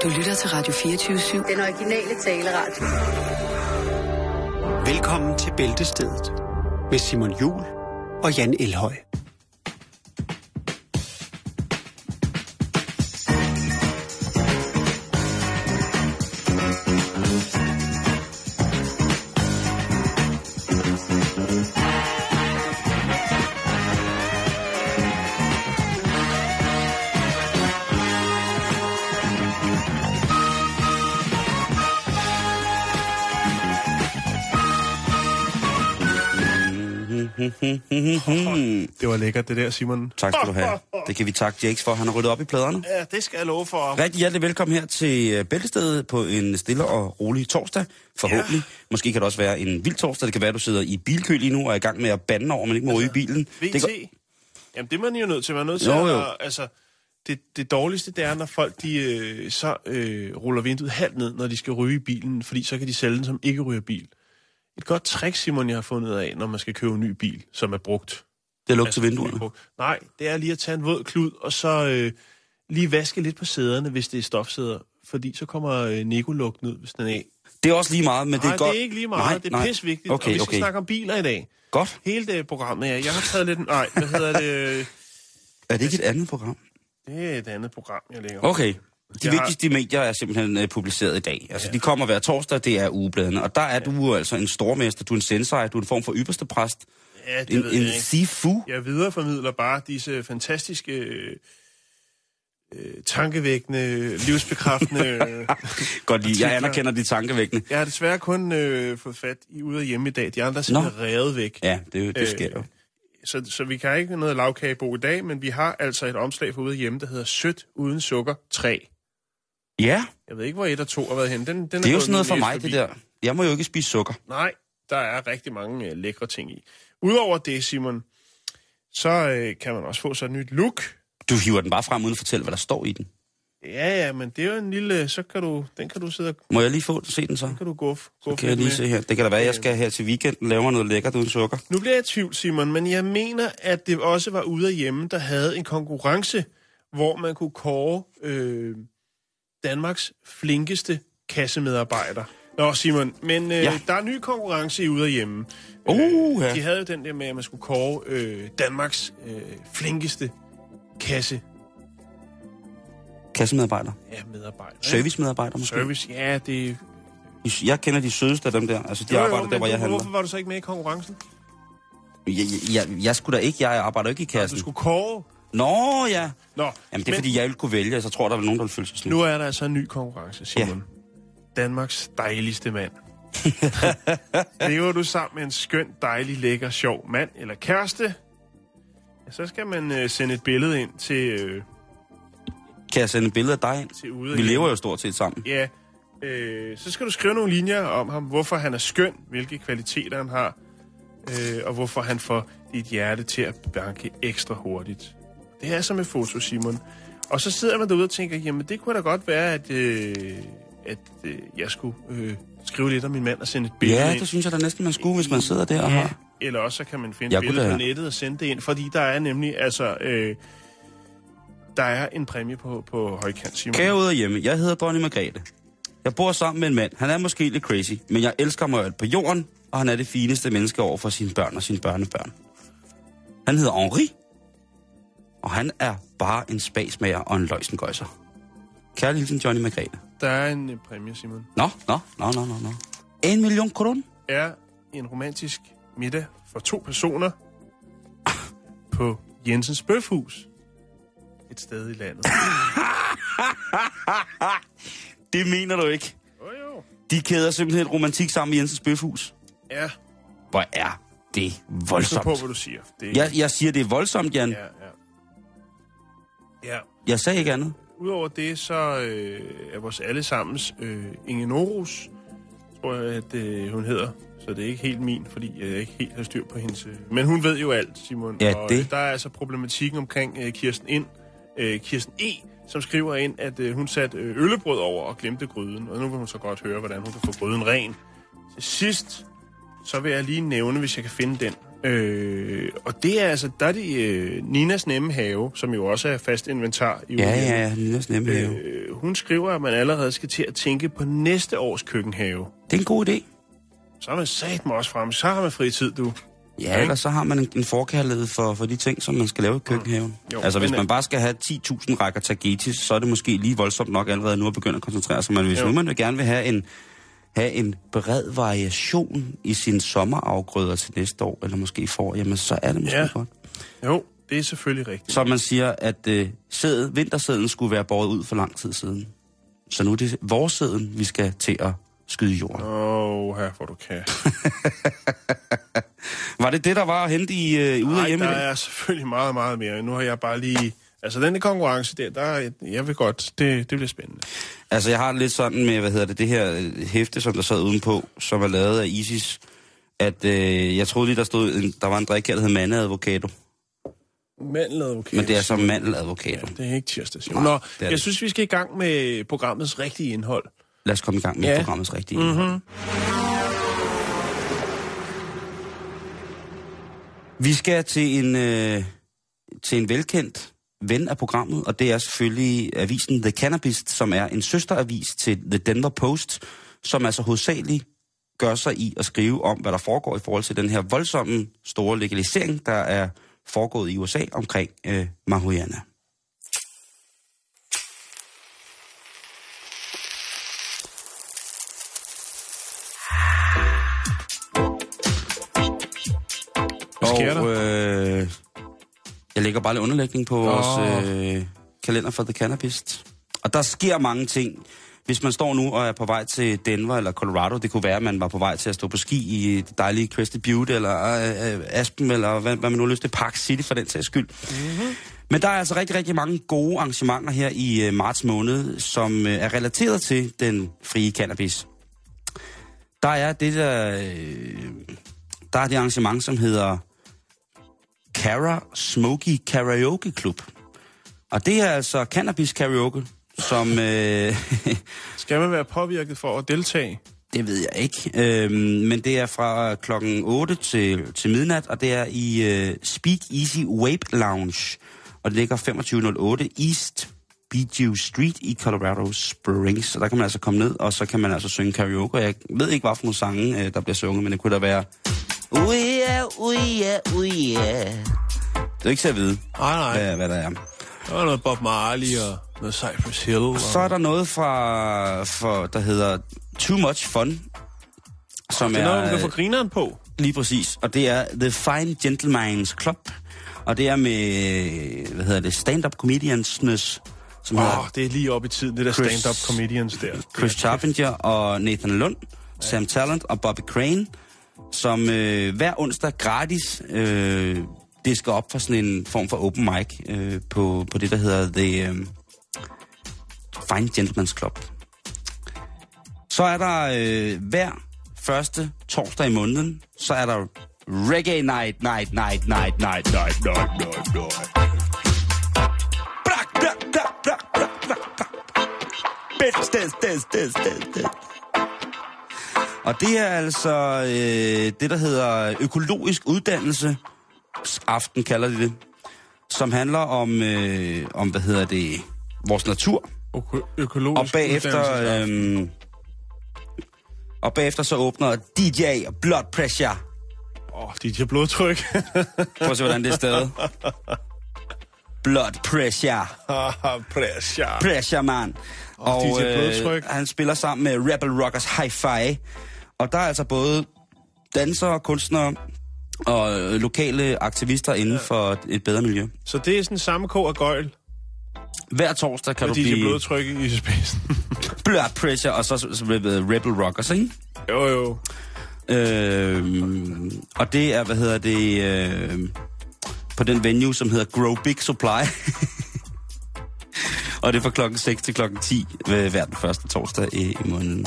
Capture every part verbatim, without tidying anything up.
Du lytter til Radio fireogtyve syv. Den originale taleradio. Velkommen til Bæltestedet med Simon Juhl og Jan Elhøj. Det var lækkert, det der, Simon. Tak skal du have. Det kan vi takke Jakes for. Han har ryddet op i pladerne. Ja, det skal jeg love for. Rigtig hjertelig velkommen her til Bæltestedet på en stille og rolig torsdag. Forhåbentlig. Ja. Måske kan det også være en vild torsdag. Det kan være, at du sidder i bilkø lige nu og er i gang med at bande over, men ikke må ryge i bilen. V T? Det går... Jamen, det er man jo nødt til. Man er nødt til jo, jo. at... Altså, det, det dårligste, det er, når folk de, øh, så øh, ruller vinduet halvt ned, når de skal ryge i bilen, fordi så kan de sælge den, som ikke ryger bil. Et godt trick, Simon, jeg har fundet af, når man skal købe en ny bil, som er brugt. Det er lukket til vinduerne? Nej, det er lige at tage en våd klud, og så øh, lige vaske lidt på sæderne, hvis det er stofsæder. Fordi så kommer øh, Nico-lugten ud, hvis den er af. Det er også lige meget, men nej, det er godt... Nej, det er ikke lige meget. Nej, det er pisse vigtigt. Okay, og vi skal okay. snakke om biler i dag. Godt. Hele det programmet, ja. Jeg har taget lidt... Nej, hvad hedder det? Er det ikke et andet program? Det er et andet program, jeg lægger. Okay. De jeg vigtigste har... medier er simpelthen uh, publiceret i dag. Altså, ja. De kommer hver torsdag, det er ugebladene. Og der er ja. du altså en stormester, du er en sensei, du er en form for ypperste præst. Ja, det en, ved en jeg ikke. sifu. Jeg videreformidler bare disse fantastiske, øh, øh, tankevækkende, livsbekræftende... Godt lige, jeg anerkender de tankevækkende. Jeg har desværre kun øh, fået fat i ude af hjemme i dag. De andre er simpelthen revet væk. Ja, det, det sker jo. Øh, så, så vi kan ikke noget lavkagebo i dag, men vi har altså et omslag for ude af hjemme, der hedder Sødt uden sukker tre. Ja. Jeg ved ikke, hvor et og to har været henne. Den, den det er, er jo sådan noget for mig, forbi. Det der. Jeg må jo ikke spise sukker. Nej, der er rigtig mange øh, lækre ting i. Udover det, Simon, så øh, kan man også få sådan et nyt look. Du hiver den bare frem uden at fortælle, hvad der står i den. Ja, ja, men det er jo en lille... Så kan du... Den kan du sidde og... Må jeg lige få se den så? Den kan du gå, gå så kan jeg lige med. Se her. Det kan da være, at jeg skal her til weekenden lave mig noget lækkert uden sukker. Nu bliver jeg i tvivl, Simon, men jeg mener, at det også var ude af hjemme, der havde en konkurrence, hvor man kunne kåre øh, Danmarks flinkeste kassemedarbejder. Nå, Simon, men øh, ja. der er ny konkurrence i ude af hjemme. Uh, ja. De havde jo den der med, at man skulle kåre øh, Danmarks øh, flinkeste kasse. Kassemedarbejder? Ja, medarbejder. Servicemedarbejder måske? Service, ja, det... Jeg kender de sødeste af dem der. Altså, de jo, jo, arbejder der, hvor jeg handler. Hvorfor var du så ikke med i konkurrencen? Jeg, jeg, jeg skulle da ikke, jeg arbejder ikke i kassen. Nå, du skulle kåre? Nå, ja. Nå, Jamen, det er men... fordi, jeg ville kunne vælge, så tror der er nogen, der vil føle sig snydt. Nu er der altså en ny konkurrence, Simon. Ja. Danmarks dejligste mand. Lever du sammen med en skøn, dejlig, lækker, sjov mand eller kæreste, ja, så skal man øh, sende et billede ind til... Øh, kan jeg sende et billede af dig ind? Vi lever jo stort set sammen. Ja. Øh, så skal du skrive nogle linjer om ham, hvorfor han er skøn, hvilke kvaliteter han har, øh, og hvorfor han får dit hjerte til at banke ekstra hurtigt. Det er som et foto, Simon. Og så sidder man derude og tænker, jamen det kunne da godt være, at, øh, at øh, jeg skulle øh, skrive lidt om min mand og sende et billede ja, ind. Ja, det synes jeg da næsten, man skulle, hvis man sidder der og ja. har... Eller også så kan man finde et billede på nettet og sende det ind, fordi der er nemlig, altså... Øh, der er en præmie på, på højkant, Simon. Kære ude af hjemme, jeg hedder Dronning Margrethe. Jeg bor sammen med en mand. Han er måske lidt crazy, men jeg elsker mig alt på jorden, og han er det fineste menneske over for sine børn og sine børnebørn. Han hedder Henri, og han er bare en spasmager og en løgsengøjser. Kærlig hilsen, Johnny Margrethe. Der er en uh, præmie, Simon. Nå, nå, nå, nå, nå, nå. En million kroner? Er en romantisk middag for to personer på Jensens Bøfhus. Et sted i landet. Det mener du ikke. Oh, jo. De kæder simpelthen romantik sammen i Jensens Bøfhus. Ja. Hvor er det voldsomt. på, hvad du siger. Det... Jeg, jeg siger, det er voldsomt, Jan. Ja, ja. Ja. Jeg sagde ikke andet. Udover det, så øh, er vores allesammens øh, Inge Norus, tror jeg, at øh, hun hedder. Så det er ikke helt min, fordi jeg ikke helt har styr på hendes... Øh... Men hun ved jo alt, Simon. Ja, og, det. Øh, der er altså problematikken omkring øh, Kirsten Ind. Øh, Kirsten E., som skriver ind, at øh, hun satte øh, øllebrød over og glemte gryden. Og nu vil hun så godt høre, hvordan hun kan få gryden ren. Til sidst, så vil jeg lige nævne, hvis jeg kan finde den. Øh, og det er altså, der er det øh, Ninas Nemme Have, som jo også er fast inventar. I ja, ja, ja, Ninas Nemme Have. Øh, hun skriver, at man allerede skal til at tænke på næste års køkkenhave. Det er en god idé. Så er man sat mig også frem. Så har man fritid, du. Ja, eller så har man en, en forkærlighed for, for de ting, som man skal lave i køkkenhaven. Jo, altså, hvis man bare skal have ti tusind rækker tagetis, så er det måske lige voldsomt nok allerede nu at begynde at koncentrere sig. Men hvis jo. nu man vil gerne vil have en, have en bred variation i sine sommerafgrøder til næste år, eller måske for, jamen så er det måske ja. godt. Jo, det er selvfølgelig rigtigt. Så man siger, at øh, sæde, vintersæden skulle være båret ud for lang tid siden. Så nu er det vores sæden, vi skal til at skyde i jorden. Åh, oh, her hvor du kan. Var det det, der var at hente i øh, ude af hjemme? Nej, der er selvfølgelig meget, meget mere. Nu har jeg bare lige... Altså, den konkurrence der, der jeg vil godt... Det, det bliver spændende. Altså, jeg har det lidt sådan med, hvad hedder det, det her hæfte, som der sad udenpå, som er lavet af Isis, at øh, jeg troede lige, der stod... En, der var en drik her, der hed mandeadvokato. Mandeladvokato. Men det er så mandeladvokato. Ja, det er ikke tirsdags. Nå, jeg det. synes, vi skal i gang med programmets rigtige indhold. Lad os komme i gang med ja. programmets rigtige mm-hmm. indhold. Vi skal til en, øh, til en velkendt ven af programmet, og det er selvfølgelig avisen The Cannabist, som er en søsteravis til The Denver Post, som altså hovedsageligt gør sig i at skrive om, hvad der foregår i forhold til den her voldsomme store legalisering, der er foregået i U S A omkring øh, marihuana. Og øh, jeg lægger bare lidt underlægning på oh. vores øh, kalender for The Cannabist. Og der sker mange ting. Hvis man står nu og er på vej til Denver eller Colorado, det kunne være, at man var på vej til at stå på ski i det dejlige Crested Butte, eller øh, Aspen, eller hvad, hvad man nu har lyst til, Park City for den sags skyld. Mm-hmm. Men der er altså rigtig, rigtig mange gode arrangementer her i øh, marts måned, som øh, er relateret til den frie cannabis. Der er det der... Øh, der er det arrangement, som hedder Cara Smoky Karaoke Club. Og det er altså cannabis karaoke, som... Øh, Skal man være påvirket for at deltage? Det ved jeg ikke. Øhm, men det er fra klokken otte til, til midnat, og det er i øh, Speak Easy Vape Lounge. Og det ligger femogtyve nul otte East Bijou Street i Colorado Springs. Så der kan man altså komme ned, og så kan man altså synge karaoke. Jeg ved ikke, hvad for nogle sange, øh, der bliver sunget, men det kunne da være... Uh yeah, uh yeah, uh yeah. Det er ikke så at vide, nej, nej. Hvad, hvad der er. Der er noget Bob Marley og noget Cypress Hill. Og... Så er der noget fra, for, der hedder Too Much Fun. Som det er noget, man kan få grineren på. Lige præcis. Og det er The Fine Gentleman's Club. Og det er med, hvad hedder det, stand-up comediansnes. Åh, oh, det er lige op i tiden, det der Chris, stand-up comedians der. Chris Charpentier og Nathan Lund, ja. Sam Talent og Bobby Crane, som øh, hver onsdag gratis øh, disker op for sådan en form for open mic øh, på, på det, der hedder The øh, Fine Gentleman's Club. Så er der øh, hver første torsdag i måneden, så er der Reggae Night, Night, Night, Night, Night, Night, Night, Night, Night. Brak, brak, brak, brak, brak, brak, brak. Bitch, des, des, des, des, des. Og det er altså øh, det, der hedder økologisk uddannelse. Aften kalder de det. Som handler om, øh, om hvad hedder det, vores natur. Øko- økologisk og bagefter, øh, og bagefter så åbner D J Blood Pressure. Åh, oh, D J Blodtryk. Prøv at se, hvordan det er stadig. Blood Pressure. Pressure. Pressure, man. Og, og øh, han spiller sammen med Rebel Rockers Hi-Fi. Og der er altså både dansere, kunstnere og lokale aktivister inden ja. for et bedre miljø. Så det er sådan samme kog og gøjl? Hver torsdag kan med du blive... blive... blodtryk i spidsen. Blood Pressure, og så, så Rebel Rockers, ikke? Jo, jo. Øh, og det er, hvad hedder det, øh, på den venue, som hedder Grow Big Supply. Og det er fra klokken seks til klokken ti hver den første torsdag i, i måneden.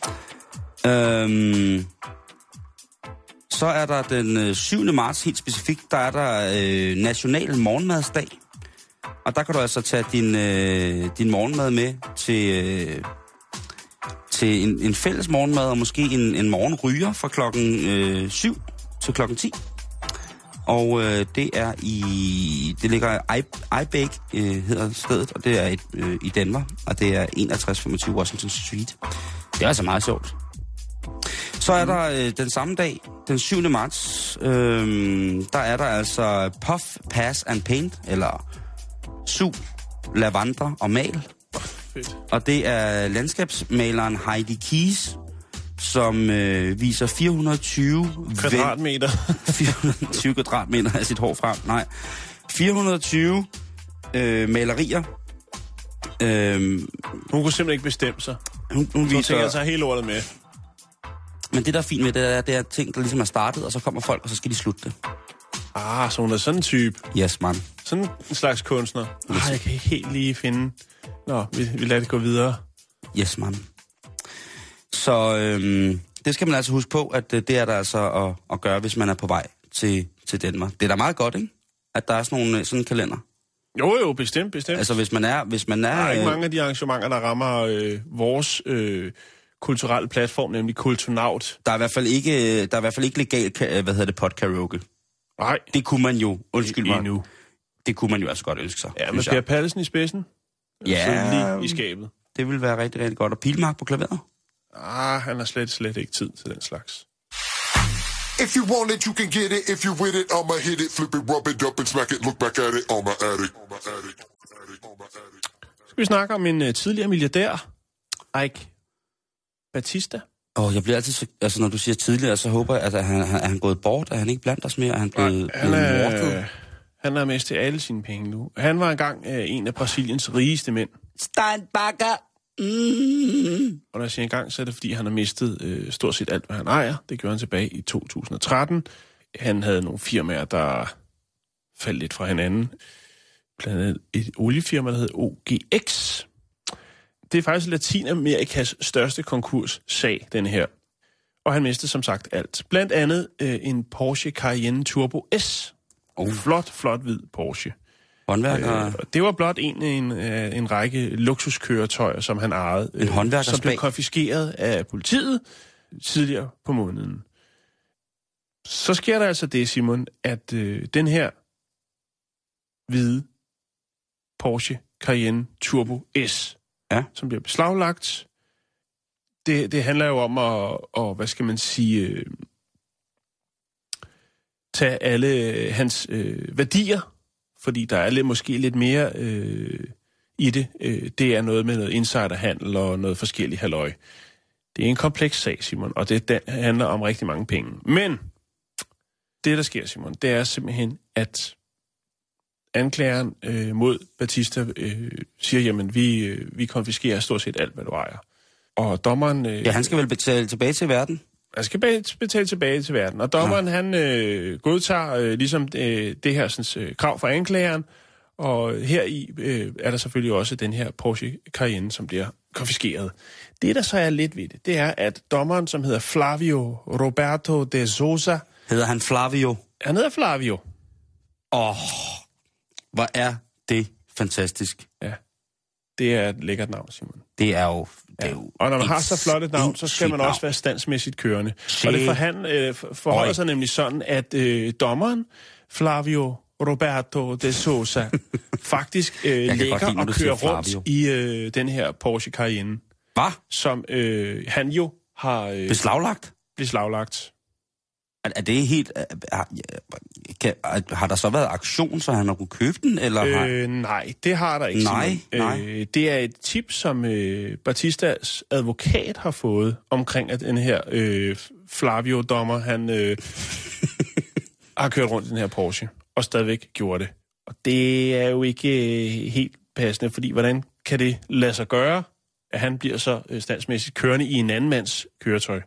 Øhm, så er der den syvende marts helt specifikt, der er der øh, National Morgenmadsdag. Og der kan du altså tage din, øh, din morgenmad med til, øh, til en, en fælles morgenmad, og måske en, en morgenryger fra klokken øh, syv til klokken ti. Og øh, det er i... Det ligger i Ibæk, øh, hedder stedet, og det er et, øh, i Denver. Og det er enogtres femogtyve Washington Street. Det er altså meget sjovt. Så er der øh, den samme dag, den syvende marts, øh, der er der altså Puff, Pass and Paint, eller Su, Lavandre og Mal. Fedt. Og det er landskabsmaleren Heidi Keys, som øh, viser fire hundrede og tyve... Kvadratmeter. fire hundrede og tyve kvadratmeter af sit hår frem. Nej. fire hundrede og tyve øh, malerier. Øh, Hun kunne simpelthen ikke bestemme sig. hun, hun Så viser... tænker jeg så hele ordet med. Men det, der er fint med det, er, det er ting, der ligesom er startet, og så kommer folk, og så skal de slutte det. Ah, så hun er sådan en type. Yes, man. Sådan en slags kunstner. Ah, jeg kan ikke helt lige finde... Nå, vi, vi lader det gå videre. Yes, man. Så øhm, det skal man altså huske på, at det er der altså at, at gøre, hvis man er på vej til, til Danmark. Det er da meget godt, ikke? At der er sådan nogle sådan en kalender. Jo, jo, bestemt, bestemt. Altså, hvis man er... Hvis man er der er ikke øh, mange af de arrangementer, der rammer øh, vores øh, kulturelle platform, nemlig Kulturnaut. Der er i hvert fald ikke, der er i hvert fald ikke legal, hvad hedder det, podkaraoke. Nej. Det kunne man jo, undskyld mig. Endnu. Det kunne man jo altså godt ønske sig. Ja, med Per Pallesen i spidsen. Ja. Så lige i skabet. Det ville være rigtig, rigtig godt. Og Pilmark på klaveret? Ah, han har slet, slet ikke tid til den slags. If you want it, you can get it. If you with it, I'ma hit it, flip it, rub it up and smack it. Look back at it, I'ma add it. Skal vi snakke om en uh, tidligere milliardær, Ike Batista? Åh, oh, jeg bliver altid så... Altså, når du siger tidligere, så håber jeg, at han, han, er han gået bort? Er han ikke blandt os mere? Er han blevet, Nej, han blevet er, mortet? Han har mistet alle sine penge nu. Han var engang uh, en af Brasiliens rigeste mænd. Steinbacher! Mm. Og når jeg siger engang, så er det, fordi han har mistet øh, stort set alt, hvad han ejer. Det gjorde han tilbage i to tusind og tretten. Han havde nogle firmaer, der faldt lidt fra hinanden. Blandt andet et oliefirma, der hed O G X. Det er faktisk Latinamerikas største konkurssag, den her. Og han mistede som sagt alt. Blandt andet øh, en Porsche Cayenne Turbo S. Oh. Flot, flot hvid Porsche. Håndværker... Øh, det var blot en, en, en række luksuskøretøjer, som han ejede. En håndværker som blev konfiskeret af politiet tidligere på måneden. Så sker der altså det, Simon, at øh, den her hvide Porsche Cayenne Turbo S, ja, som bliver beslaglagt, det, det handler jo om at, og, hvad skal man sige, øh, tage alle hans øh, værdier, fordi der er lidt, måske lidt mere øh, i det. Øh, det er noget med noget insiderhandel og noget forskelligt halløj. Det er en kompleks sag, Simon, og det, det handler om rigtig mange penge. Men det, der sker, Simon, det er simpelthen, at anklageren øh, mod Batista øh, siger, jamen, vi, øh, vi konfiskerer stort set alt, hvad du ejer. Og dommeren... Øh, ja, han skal vel betale tilbage til verden? Han skal betale tilbage til verden. Og dommeren, ja. han øh, godtager øh, ligesom øh, det her sådan, øh, krav fra anklageren. Og her i øh, er der selvfølgelig også den her Porsche Cayenne, som bliver konfiskeret. Det, der så er lidt ved det, det er, at dommeren, som hedder Flavio Roberto de Souza... Hedder han Flavio? Han hedder Flavio. Åh, oh, hvor er det fantastisk. Ja, det er et lækkert navn, Simon. Det er jo... Det er jo og når man har så flot et navn, så skal man også være standsmæssigt kørende. Se. Og det for han, øh, forholder Oi. sig nemlig sådan, at øh, dommeren, Flavio Roberto de Souza, faktisk øh, lægger lide, og kører rundt i øh, den her Porsche Cayenne. Hvad? Som øh, han jo har... Øh, beslaglagt? Beslaglagt. Er, er det helt... Er, kan, er, har der så været aktion, så han har kunne købe den, eller øh, har... Nej, det har der ikke. Nej, nej. Øh, det er et tip, som øh, Batistas advokat har fået, omkring at den her øh, Flavio-dommer, han øh, har kørt rundt i den her Porsche, og stadigvæk gjorde det. Og det er jo ikke øh, helt passende, fordi hvordan kan det lade sig gøre, at han bliver så øh, standsmæssigt kørende i en anden mands køretøj?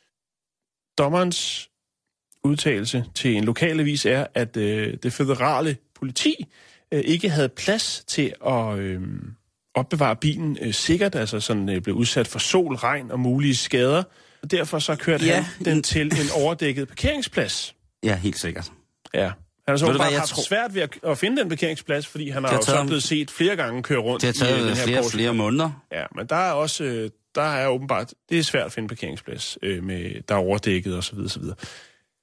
Dommerens udtalelse til en lokalavis er, at øh, det føderale politi øh, ikke havde plads til at øh, opbevare bilen øh, sikkert, altså sådan øh, blev udsat for sol, regn og mulige skader. Og derfor så kørte ja. han den til en overdækket parkeringsplads. Ja, helt sikkert. Ja. Han har så bare haft tror... svært ved at, at finde den parkeringsplads, fordi han har, har jo så blevet set flere gange køre rundt. Det har taget i, den her flere, Porsche. flere måneder. Ja, men der er også... Øh, der er åbenbart... Det er svært at finde parkeringsplads, øh, med, der er overdækket og så videre, så videre.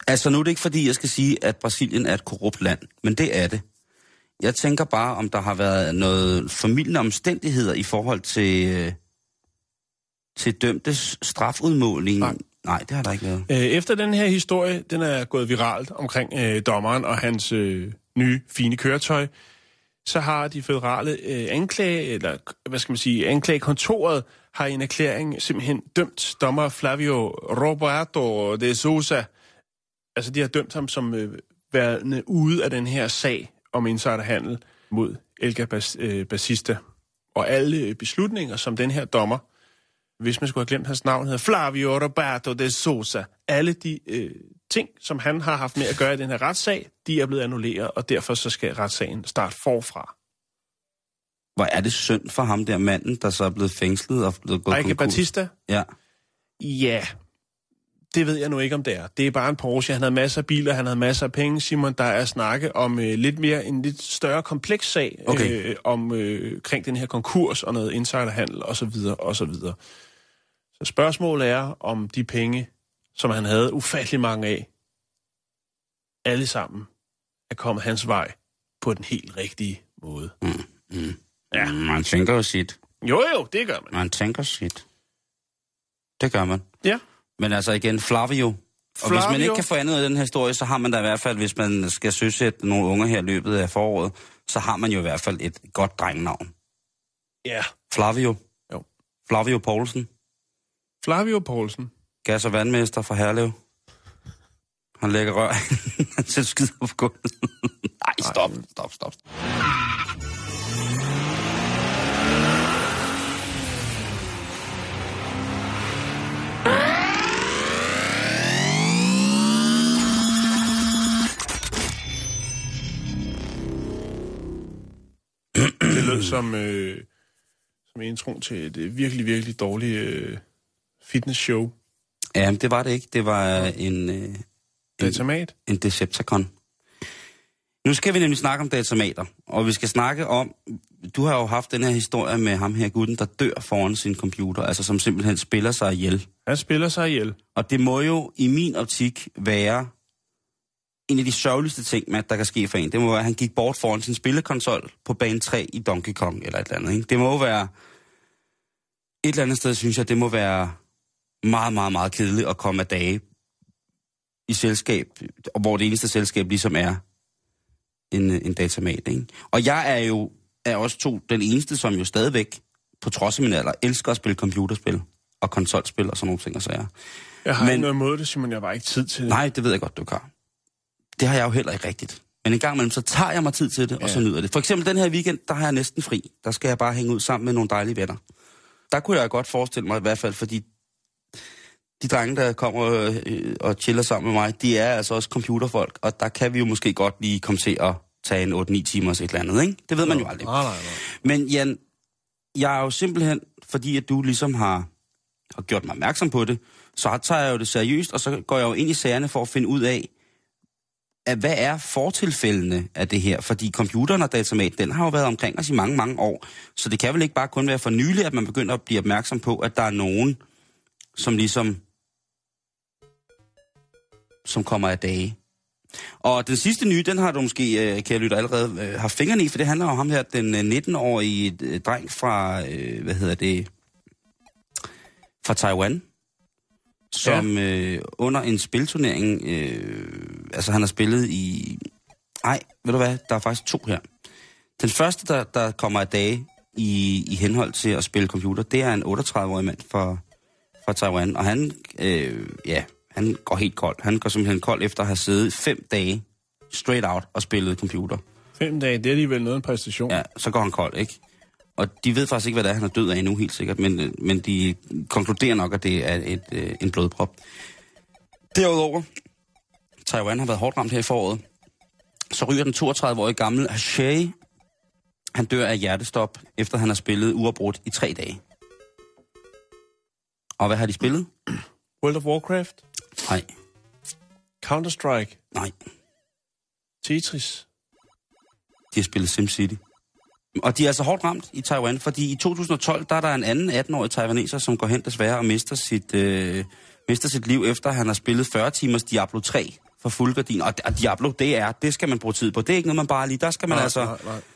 Altså, nu er det ikke fordi, jeg skal sige, at Brasilien er et korrupt land, men det er det. Jeg tænker bare, om der har været noget formildende omstændigheder i forhold til, til dømtes strafudmåling. Nej. Nej, det har der ikke været. Efter den her historie, den er gået viralt omkring øh, dommeren og hans øh, nye, fine køretøj, så har de føderale øh, anklage, eller hvad skal man sige, anklagekontoret har i en erklæring simpelthen dømt dommer Flavio Roberto de Sousa. Altså, de har dømt ham som øh, værende ude af den her sag om insiderhandel mod Elga Bas, øh, Basista. Og alle beslutninger, som den her dommer, hvis man skulle have glemt hans navn, hedder Flavio Roberto de Sousa. Alle de øh, ting, som han har haft med at gøre i den her retssag, de er blevet annulleret, og derfor så skal retssagen starte forfra. Hvor er det synd for ham der manden, der så er blevet fængslet og blevet gået konkurs? Elga Batista? Ja. Ja, det ved jeg nu ikke, om det er. Det er bare en Porsche. Han havde masser af biler, han havde masser af penge. Simon, der er snakke om øh, lidt mere, en lidt større kompleks sag, okay. øh, om øh, kring den her konkurs og noget insiderhandel osv. osv. Så spørgsmålet er, om de penge, som han havde ufattelig mange af, alle sammen er kommet hans vej på den helt rigtige måde. Mm, mm. Ja, man tænker jo sit. Jo, jo, det gør man. Man tænker sit. Det gør man. Ja. Men altså igen, Flavio. Og Flavio. hvis man ikke kan få andet af den her historie, så har man da i hvert fald, hvis man skal søsætte nogle unger her i løbet af foråret, så har man jo i hvert fald et godt drengenavn. Ja. Flavio. Jo. Flavio Poulsen. Flavio Poulsen. Gas- og vandmester fra Herlev. Han lægger rør. Han sætter skider på gulvet. Nej, stop, stop, stop. Det lød som, øh, som introen til et øh, virkelig, virkelig dårligt øh, fitnessshow. Ja, det var det ikke. Det var en... Øh, Datamat? En, en Decepticon. Nu skal vi nemlig snakke om datamater, og vi skal snakke om... Du har jo haft den her historie med ham her gutten, der dør foran sin computer, altså som simpelthen spiller sig ihjel. Han spiller sig ihjel. Og det må jo i min optik være en af de sørgeligste ting, med, der kan ske for en. Det må være, at han gik bort foran sin spillekonsol på bane tre i Donkey Kong eller et eller andet. Ikke? Det må være... Et eller andet sted, synes jeg, det må være meget, meget, meget kedeligt at komme af dage i selskab, hvor det eneste selskab ligesom er en, en datamat. Ikke? Og jeg er jo er også to den eneste, som jo stadigvæk, på trods af min alder, elsker at spille computerspil og konsolspil og sådan nogle ting og sager. Jeg har Men, ikke noget imod det, Simon. Jeg var ikke tid til det. Nej, det ved jeg godt, du kan. Det har jeg jo heller ikke rigtigt. Men en gang imellem, så tager jeg mig tid til det, ja. Og så nyder det. For eksempel den her weekend, der har jeg næsten fri. Der skal jeg bare hænge ud sammen med nogle dejlige venner. Der kunne jeg godt forestille mig i hvert fald, fordi de drenge, der kommer øh, og chiller sammen med mig, de er altså også computerfolk, og der kan vi jo måske godt lige komme til at tage en otte ni timers et eller andet, ikke? Det ved man jo aldrig. Nej, nej, nej. Men Jan, jeg er jo simpelthen, fordi at du ligesom har, har gjort mig opmærksom på det, så tager jeg jo det seriøst, og så går jeg jo ind i sagerne for at finde ud af, at hvad er fortilfældene af det her? Fordi computeren og datamat, den har jo været omkring os i mange, mange år, så det kan vel ikke bare kun være for nylig, at man begynder at blive opmærksom på, at der er nogen, som ligesom som kommer af dage. Og den sidste nye, den har du måske, kære lytter, allerede øh, haft fingrene i, for det handler om ham her, den nitten-årige øh, dreng fra, øh, hvad hedder det, fra Taiwan, som ja. øh, under en spilturnering, øh, altså han har spillet i, nej, ved du hvad, der er faktisk to her. Den første, der, der kommer af dage i, i henhold til at spille computer, det er en otteogtredive-årig mand fra, fra Taiwan, og han, øh, ja, han går helt kold. Han går simpelthen kold efter at have siddet fem dage straight out og spillet computer. Fem dage, det er alligevel noget en præstation. Ja, så går han kold, ikke? Og de ved faktisk ikke, hvad det er, han er død af endnu, helt sikkert, men, men de konkluderer nok, at det er et, et, en blodprop. Derudover, Taiwan har været hårdt ramt her i foråret. Så ryger den toogtredive-årige gamle Ashay. Han dør af hjertestop, efter han har spillet uafbrudt i tre dage. Og hvad har de spillet? World of Warcraft? Nej. Counter-Strike? Nej. Tetris? De har spillet SimCity. Og de er altså hårdt ramt i Taiwan, fordi i to tusind og tolv, der er der en anden atten-årig taiwaneser, som går hen desværre og mister sit, øh, mister sit liv, efter han har spillet fyrre timers Diablo tre for fuld gardin. Og, og Diablo, det er, det skal man bruge tid på. Det er ikke noget, man bare lige, der skal man nej, altså... Nej, nej.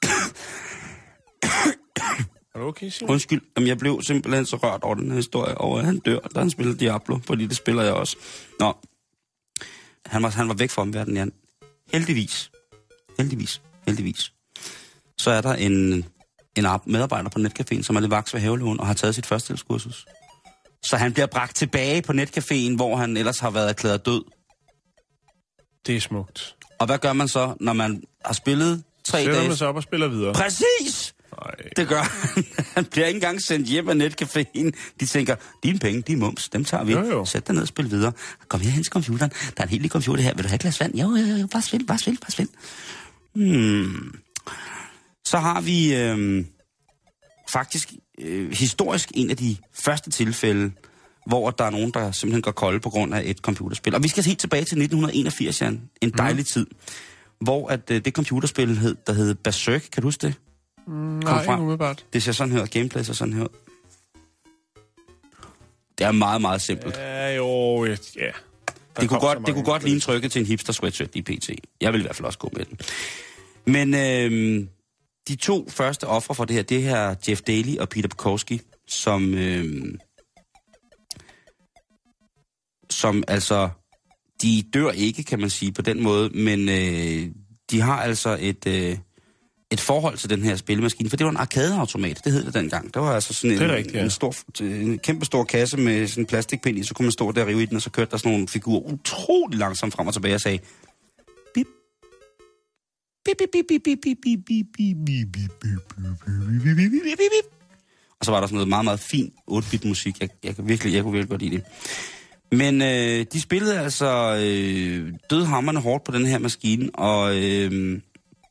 Er du okay, Simon? Undskyld, jamen jeg blev simpelthen så rørt over den her historie, over at han dør, da han spiller Diablo, fordi det spiller jeg også. Nå, han var, han var væk fra omverdenen, Jan. Heldigvis, heldigvis, heldigvis. Så er der en, en medarbejder på netcaféen, som er lidt vaks ved Havelån og har taget sit førstehjælpskursus. Så han bliver bragt tilbage på netcaféen, hvor han ellers har været erklæret død. Det er smukt. Og hvad gør man så, når man har spillet tre Sætter dage? man sig op og spiller videre. Præcis! Nej. Det gør han. Han bliver ikke engang sendt hjem af netcaféen. De tænker, dine penge, de er mums, dem tager vi. Jo, jo. Sæt dig ned og spil videre. Kom her hen til computeren. Der er en helt lille computer her. Vil du have et glas vand? Jo, jo, jo. Bare spil, bare spil, bare spil. Hmm. Så har vi øh, faktisk øh, historisk en af de første tilfælde, hvor der er nogen, der simpelthen går kolde på grund af et computerspil. Og vi skal helt tilbage til nitten enogfirs, Jan. En dejlig mm. tid. Hvor at, øh, det computerspil, hed, der hed Berserk, kan du huske det? Mm, nej, ikke umiddelbart. Det ser sådan her, gameplay ser sådan her. Det er meget, meget simpelt. Ja, jo, ja. Det kunne godt, det kunne godt ligne trykket til en hipster sweatshirt i P T. Jeg vil i hvert fald også gå med den. Men øh, de to første ofre for det her, det her Jeff Daly og Peter Bukowski, som, øh, som altså, de dør ikke, kan man sige, på den måde, men øh, de har altså et, øh, et forhold til den her spillemaskine, for det var en arkadeautomat, det hed det dengang. Der var altså sådan en, rigtigt, ja. en, stor, en kæmpe stor kasse med sådan en plastikpind i, så kunne man stå der og rive i den, og så kørte der sådan nogle figurer utrolig langsomt frem og tilbage og sagde, bip, bip, bip, bip, bip, bip, bip, bip, bip, bip, bip, bip, bip, bip. Og så var der sådan noget meget, meget fin otte-bit musik. Jeg, jeg, virkelig, jeg kunne virkelig godt lide det. Men øh, de spillede altså øh, dødhamrende hårdt på den her maskine, og øh,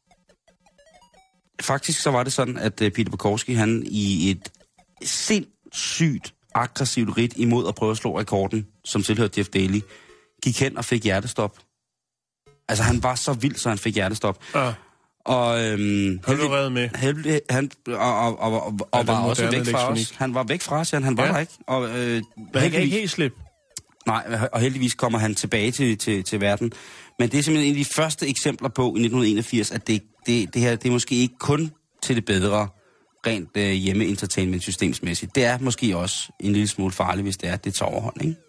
faktisk så var det sådan, at øh, Peter Bukowski, han i et sindssygt aggressivt ridt imod at prøve at slå rekorden, som tilhørte Jeff Daly, gik hen og fik hjertestop. Altså han var så vild, så han fik hjertestop. Ah. Og øhm, har du reddet med? Heldig, han, og, og, og, og, og var også væk fra os. Han var væk fra os, han var ja. der ikke. Og, øh, Men han kan ikke helt slippe. Nej, og heldigvis kommer han tilbage til, til, til verden. Men det er simpelthen en af de første eksempler på i nitten enogfirs, at det, det, det her det er måske ikke kun til det bedre rent øh, hjemme-entertainment-systemsmæssigt. Det er måske også en lille smule farligt, hvis det er, at det tager overhånd, ikke?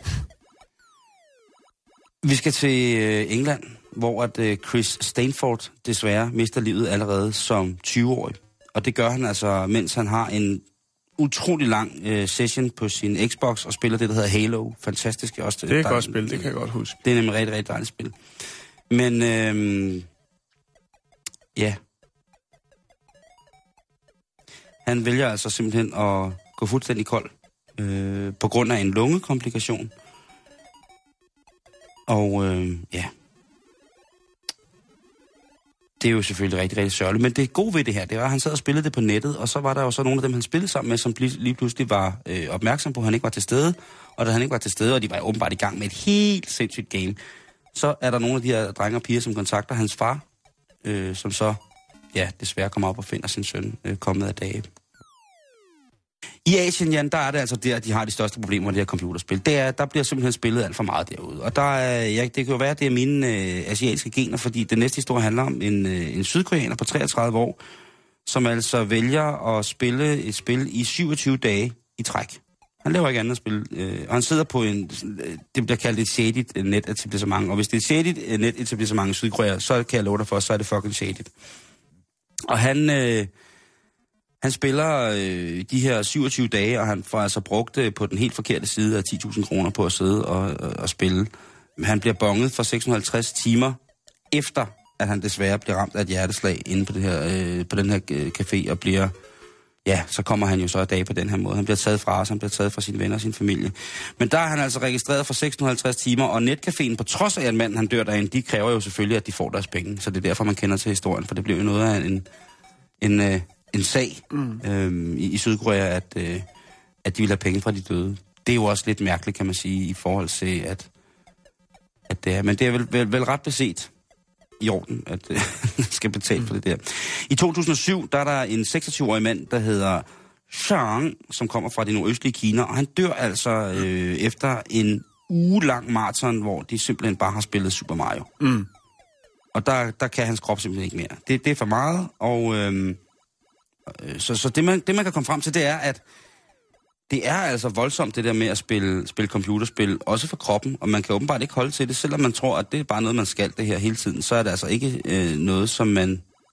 Vi skal til øh, England, hvor at, øh, Chris Stanford desværre mister livet allerede som tyve-årig. Og det gør han altså, mens han har en utrolig lang øh, session på sin Xbox og spiller det, der hedder Halo. Fantastisk også. Det er et godt spil, det kan jeg godt huske. Det er nemlig rigtig, rigtig dejligt spil. Men, øh, ja. Han vælger altså simpelthen at gå fuldstændig kold øh, på grund af en lungekomplikation. Og øh, ja, det er jo selvfølgelig rigtig, rigtig sørgeligt. Men det gode ved det her, det var, at han sad og spillede det på nettet, og så var der jo så nogle af dem, han spillede sammen med, som lige pludselig var øh, opmærksom på, at han ikke var til stede. Og da han ikke var til stede, og de var åbenbart i gang med et helt sindssygt game, så er der nogle af de her drenge og piger, som kontakter hans far, øh, som så, ja, desværre kommer op og finder sin søn øh, kommet af dage. I Asien, Jan, der er det altså der, de har de største problemer med det her computerspil. Det er, der bliver simpelthen spillet alt for meget derude. Og der er, ja, det kan jo være, at det er mine øh, asiatiske gener, fordi den næste historie handler om en, øh, en sydkoreaner på treogtredive år, som altså vælger at spille et spil i syvogtyve dage i træk. Han laver ikke andet at spille, øh, og han sidder på en, øh, det bliver kaldt et shaded net-etablissement, og hvis det er et shaded net-etablissement i Sydkorea, så kan jeg love dig for, så er det fucking shaded. Og han... Øh, Han spiller øh, de her syvogtyve dage, og han får altså brugt øh, på den helt forkerte side af ti tusind kroner på at sidde og, og, og spille. Han bliver bonget for seks hundrede og halvtreds timer, efter at han desværre bliver ramt af et hjerteslag inde på, det her, øh, på den her øh, café, og bliver... Ja, så kommer han jo så af dag på den her måde. Han bliver taget fra os, han bliver taget fra sine venner og sin familie. Men der er han altså registreret for seks hundrede og halvtreds timer, og netcaféen, på trods af, at manden han dør derinde, de kræver jo selvfølgelig, at de får deres penge. Så det er derfor, man kender til historien, for det bliver jo noget af en... en øh, en sag mm. øhm, i, i Sydkorea, at, øh, at de vil have penge fra de døde. Det er jo også lidt mærkeligt, kan man sige, i forhold til, at, at det er. Men det er vel, vel, vel ret beset i orden, at øh, skal betale mm. for det der. I to tusind og syv, der er der en seksogtyve-årig mand, der hedder Zhang, som kommer fra det nordøstlige Kina, og han dør altså øh, efter en uge lang maraton, hvor de simpelthen bare har spillet Super Mario. Mm. Og der, der kan hans krop simpelthen ikke mere. Det, det er for meget, og øhm, så, så det, man, det man kan komme frem til, det er, at det er altså voldsomt, det der med at spille, spille computerspil, også for kroppen, og man kan åbenbart ikke holde til det, selvom man tror, at det er bare noget, man skal det her hele tiden, så er det altså ikke øh, noget, som man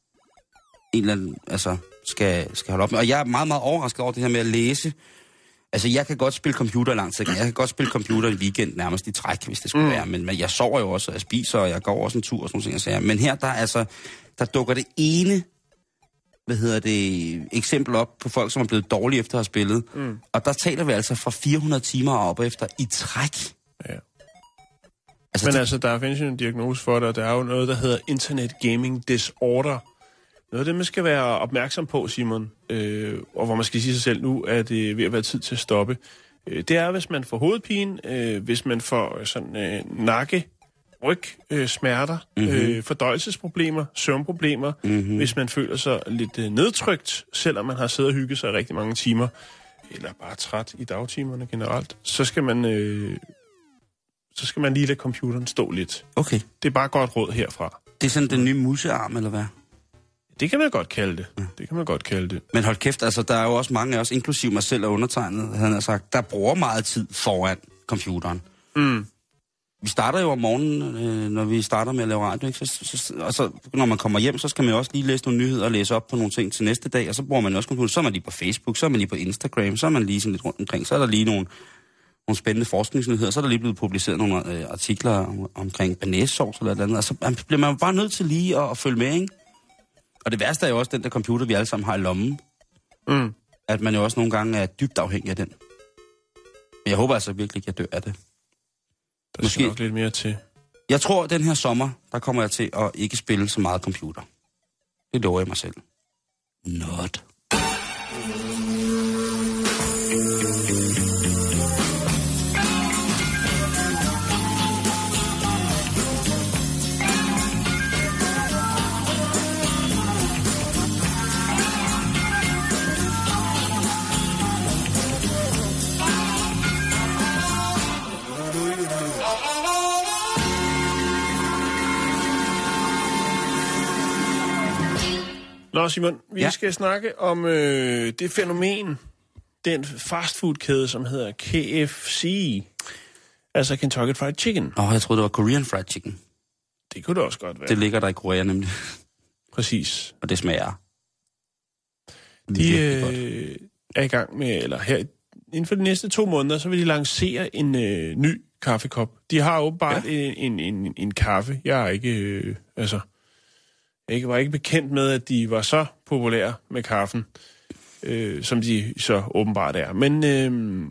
en eller anden, altså, skal, skal holde op med. Og jeg er meget, meget overrasket over det her med at læse. Altså, jeg kan godt spille computer lang tid. Jeg kan godt spille computer en weekend nærmest i træk, hvis det skulle mm. være. Men, men jeg sover jo også, og jeg spiser, og jeg går også en tur og sådan noget. Men her, der altså, der dukker det ene, hvad hedder det, eksempel op på folk, som er blevet dårlige efter at have spillet. Mm. Og der taler vi altså fra fire hundrede timer op efter i træk. Ja. Altså, men det... altså, der findes jo en diagnose for det, og der er jo noget, der hedder Internet Gaming Disorder. Noget af det, man skal være opmærksom på, Simon, øh, og hvor man skal sige sig selv nu, at det er ved at være tid til at stoppe. Øh, det er, hvis man får hovedpine, øh, hvis man får sådan øh, nakke, ryg, øh, smerter, mm-hmm. øh, fordøjelsesproblemer, søvnproblemer, mm-hmm. hvis man føler sig lidt øh, nedtrykt, selvom man har siddet og hygget sig rigtig mange timer, eller bare træt i dagtimerne generelt, så skal man, øh, så skal man lige lade computeren stå lidt. Okay. Det er bare godt råd herfra. Det er sådan den nye musearm, eller hvad? Det kan man godt kalde det. Ja. Det kan man godt kalde det. Men hold kæft, altså, der er jo også mange af os, inklusiv mig selv og undertegnet, han har sagt, der bruger meget tid foran computeren. Mm. Vi starter jo om morgenen, øh, når vi starter med at lave radio, ikke? Så, så, og så, når man kommer hjem, så skal man jo også lige læse nogle nyheder og læse op på nogle ting til næste dag, og så bruger man også computer. Så er man lige på Facebook, så er man lige på Instagram, så er man lige sådan lidt rundt omkring, så er der lige nogle, nogle spændende forskningsnyheder, så er der lige blevet publiceret nogle øh, artikler om, omkring banæssovs eller et eller andet, og så bliver man jo bare nødt til lige at, at følge med, ikke? Og det værste er jo også den der computer, vi alle sammen har i lommen. Mm. At man jo også nogle gange er dybt afhængig af den. Men jeg håber altså virkelig ikke, at jeg dør af det. Der Måske nok lidt mere til. Jeg tror, at den her sommer, der kommer jeg til at ikke spille så meget computer. Det lover jeg mig selv. Not. Nå, Simon, vi ja. skal snakke om øh, det fænomen, den fastfood-kæde, som hedder K F C, altså Kentucky Fried Chicken. Åh, oh, jeg troede, det var Korean Fried Chicken. Det kunne det også godt være. Det ligger der i Korea, nemlig. Præcis. Og det smager. De øh, er i gang med, eller her, inden for de næste to måneder, så vil de lancere en øh, ny kaffekop. De har åbenbart ja. en, en, en, en kaffe. Jeg er ikke, øh, altså... Jeg var ikke bekendt med, at de var så populære med kaffen, øh, som de så åbenbart er. Men øh,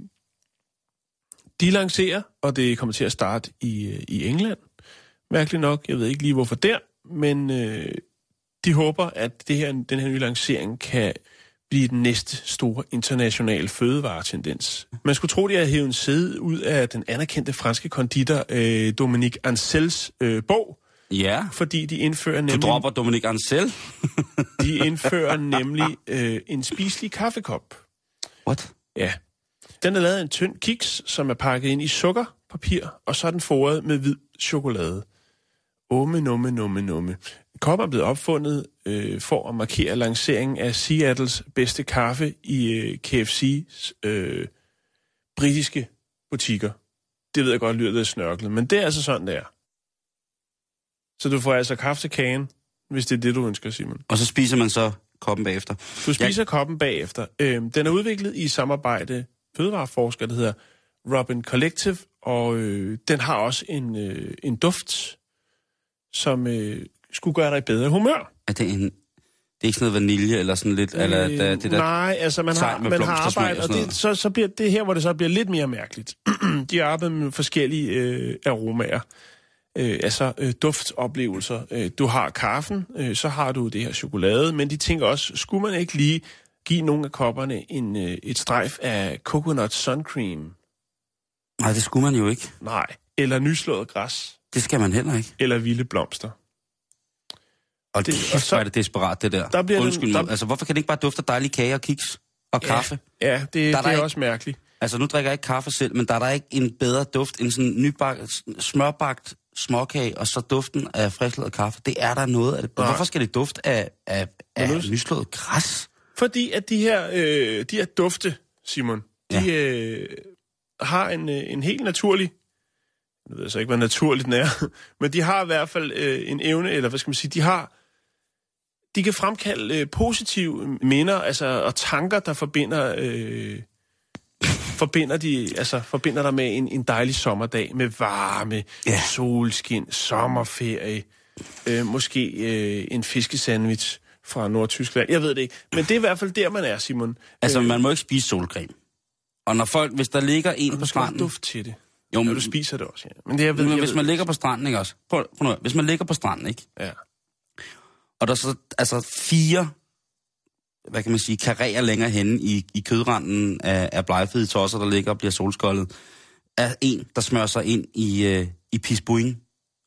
de lancerer, og det kommer til at starte i, i England. Mærkeligt nok, jeg ved ikke lige hvorfor der, men øh, de håber, at det her, den her nye lancering kan blive den næste store internationale fødevaretendens. Man skulle tro, de havde hævet en sæde ud af den anerkendte franske konditor øh, Dominique Ancels øh, bog, ja. Fordi de indfører nemlig... Du dropper Dominique Ancel? de indfører nemlig øh, en spiselig kaffekop. What? Ja. Den er lavet af en tynd kiks, som er pakket ind i sukkerpapir, og så er den foret med hvid chokolade. Omme, numme, numme, numme. Koppen er blevet opfundet øh, for at markere lanceringen af Seattles bedste kaffe i øh, K F C's øh, britiske butikker. Det ved jeg godt lyder lidt snørklet, men det er altså sådan, det er. Så du får altså kaffe til kagen, hvis det er det, du ønsker, Simon. Og så spiser man så koppen bagefter? Du spiser jeg... koppen bagefter. Øhm, den er udviklet i samarbejde fødevareforsker, der hedder Robin Collective, og øh, den har også en, øh, en duft, som øh, skulle gøre dig i bedre humør. Er det en... Det er ikke sådan noget vanilje eller sådan lidt... Øh, eller det, det der nej, altså man har, man har arbejdet, og, og det, så, så bliver det her, hvor det så bliver lidt mere mærkeligt. De har arbejdet med forskellige øh, aromaer. Øh, altså øh, duftoplevelser. Øh, du har kaffen, øh, så har du det her chokolade, men de tænker også, skulle man ikke lige give nogle af kopperne en, øh, et strejf af coconut sun cream? Nej, det skulle man jo ikke. Nej, eller nyslået græs. Det skal man heller ikke. Eller vilde blomster. Og det, kæft, og så er det desperat, det der. der Undskyld mig. Der... Altså, hvorfor kan det ikke bare dufte dejlige kage og kiks og ja, kaffe? Ja, det, der det er ikke... også mærkeligt. Altså, nu drikker jeg ikke kaffe selv, men der er der ikke en bedre duft end sådan en nybagt, smørbagt småkage, og så duften af frisklædet kaffe. Det er der noget af det. Hvorfor skal det dufte af, af, af nyslået græs? Fordi at de her, øh, de her dufte, Simon, de ja. øh, har en, en helt naturlig, jeg ved så ikke, hvad naturligt den er, men de har i hvert fald øh, en evne, eller hvad skal man sige, de har, de kan fremkalde øh, positive minder, altså, og tanker, der forbinder, øh, forbinder, de, altså, forbinder dig med en, en dejlig sommerdag, med varme, ja. solskin, sommerferie, øh, måske øh, en fiskesandwich fra Nordtyskland. Jeg ved det ikke, men det er i hvert fald der, man er, Simon. Altså, man må ikke spise solcreme. Og når folk, hvis der ligger en og på stranden... duft til det. Jo, men ja, du spiser det også, ja. Men det, jeg ved, men jeg hvis ved man det. ligger på stranden, ikke også? Prøv, prøv nu, hvis man ligger på stranden, ikke? Ja. Og der er så altså fire, hvad kan man sige, karréer længere henne i, i kødranden af, af blegfede tosser, der ligger og bliver solskoldet, er en, der smører sig ind i, øh, i pisbuing.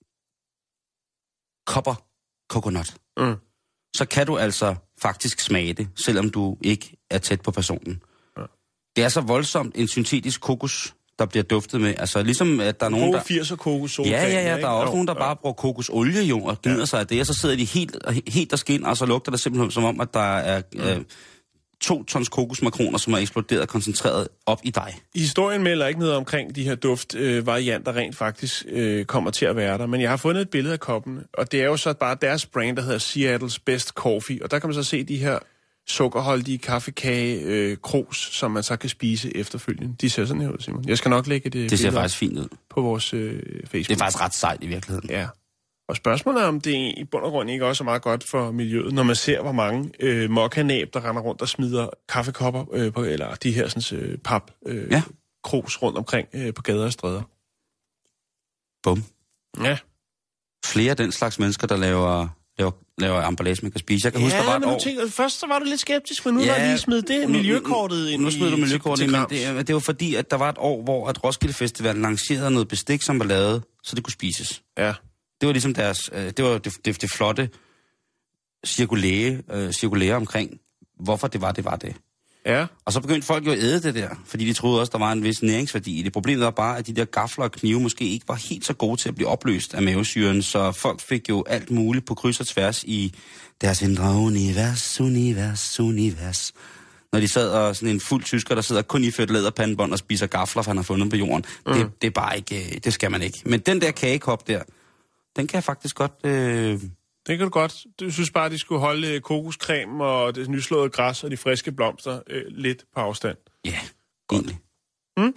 Kopper coconut. Mm. Så kan du altså faktisk smage det, selvom du ikke er tæt på personen. Ja. Det er så voldsomt en syntetisk kokos, der bliver duftet med. Altså ligesom, at der er nogen, der... firser kokos. Ja, ja, ja, der er også nogen, der bare bruger kokosolie jo, og gnider ja. sig af det, og så sidder de helt, helt der skin, og så lugter det simpelthen som om, at der er mm. øh, to tons kokosmakroner, som er eksploderet og koncentreret op i dig. Historien melder ikke noget omkring de her duftvarianter, øh, rent faktisk øh, kommer til at være der, men jeg har fundet et billede af koppen, og det er jo så bare deres brand, der hedder Seattle's Best Coffee, og der kan man så se de her sukkerholdige kaffekage øh, krus, som man så kan spise efterfølgende. De ser sådan her ud, Simon. Jeg skal nok lægge det Det ser faktisk fint ud. På vores øh, Facebook. Det er faktisk ret sejt i virkeligheden. Ja. Og spørgsmålet er, om det i bund og grund ikke også er meget godt for miljøet, når man ser, hvor mange øh, mokkanæb, der render rundt og smider kaffekopper, øh, på, eller de her sådan, øh, pap øh, ja. krus rundt omkring øh, på gader og stræder. Bum. Ja. Flere af den slags mennesker, der laver... laver, laver emballage, man kan spise. Jeg kan ja, huske, der var et men år... tænker, først så var du lidt skeptisk, men nu ja, har lige smidt det miljøkortet ind. Nu smider du miljøkortet ind, men det, det var fordi, at der var et år, hvor at Roskilde Festival lancerede noget bestik, som var lavet, så det kunne spises. Ja. Det var ligesom deres... Øh, det var det, det, det flotte cirkulære, øh, cirkulære omkring, hvorfor det var, det var det. Ja. Og så begyndte folk jo at æde det der, fordi de troede også, der var en vis næringsværdi i det. Problemet var bare, at de der gafler og knive måske ikke var helt så gode til at blive opløst af mavesyren, så folk fik jo alt muligt på kryds og tværs i deres indre univers, univers, univers. Når de sad og sådan en fuld tysker, der sidder kun iført læderpandebånd og spiser gafler, for han har fundet på jorden. Mm. Det, det er bare ikke, det skal man ikke. Men den der kagekop der, den kan jeg faktisk godt... Øh... Det kan du godt. Du synes bare, de skulle holde kokoscreme og det nyslåede græs og de friske blomster øh, lidt på afstand. Ja, yeah, egentlig. Mm?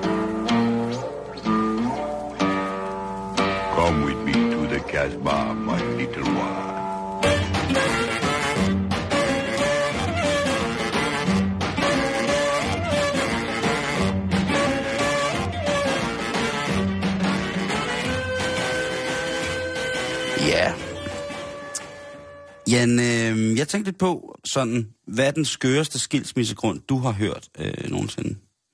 Come with me to the Casbah, my little one. Ja. Jan, øh, jeg tænkte lidt på, sådan, hvad er den skøreste skilsmissegrund, du har hørt øh, nogensinde?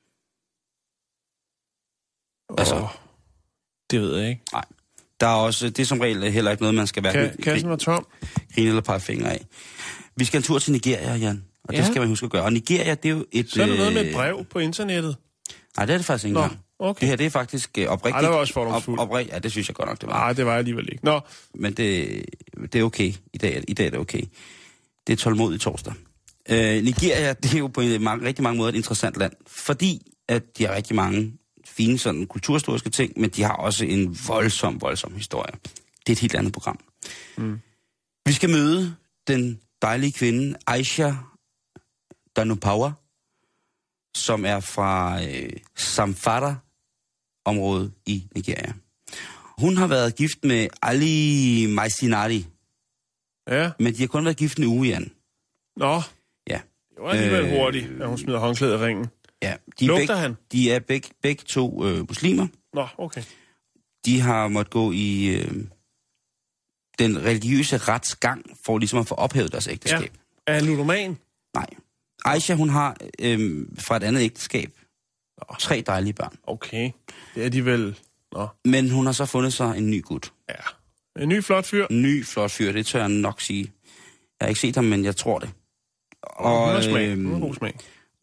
Oh, altså, det ved jeg ikke. Nej. Der er også, det er som regel heller ikke noget, man skal være... Ka- kassen var tom. Grine eller pege fingre af. Vi skal en tur til Nigeria, Jan. Og ja. Det skal man huske at gøre. Og Nigeria, det er jo et... Så er det noget med et brev på internettet? Nej, det er det faktisk ikke engang. Okay. Det her, det er faktisk uh, oprigtigt... Ej, det var også fordomsfuldt. Op, oprig, ja, det synes jeg godt nok, det var. Nej, det var alligevel ikke. Nå. Men det, det er okay. I dag, I dag er det okay. Det er tålmodig torsdag. Uh, Nigeria, det er jo på en mange, rigtig mange måder et interessant land. Fordi, at de har rigtig mange fine sådan kulturhistoriske ting, men de har også en voldsom, voldsom historie. Det er et helt andet program. Mm. Vi skal møde den dejlige kvinde, Aisha Danupawa, som er fra øh, Zamfara-området i Nigeria. Hun har været gift med Ali Maisinari. Ja. Men de har kun været gift en uge, Jan. Nå. Ja. Det var alligevel øh, hurtigt, at hun smider håndklædet i ringen. Ja. De Lugter begge, han? De er begge, begge to øh, muslimer. Nå, okay. De har måttet gå i øh, den religiøse retsgang for ligesom at få ophævet deres ægteskab. Ja. Er han ludoman? Nej. Aisha, hun har øh, fra et andet ægteskab Nå. tre dejlige børn. Okay. Det er de vel... Nå. Men hun har så fundet sig en ny gut. Ja. En ny flot fyr. En ny flot fyr, det tør jeg nok sige. Jeg har ikke set ham, men jeg tror det. Og, hun har smag. Hun har god smag.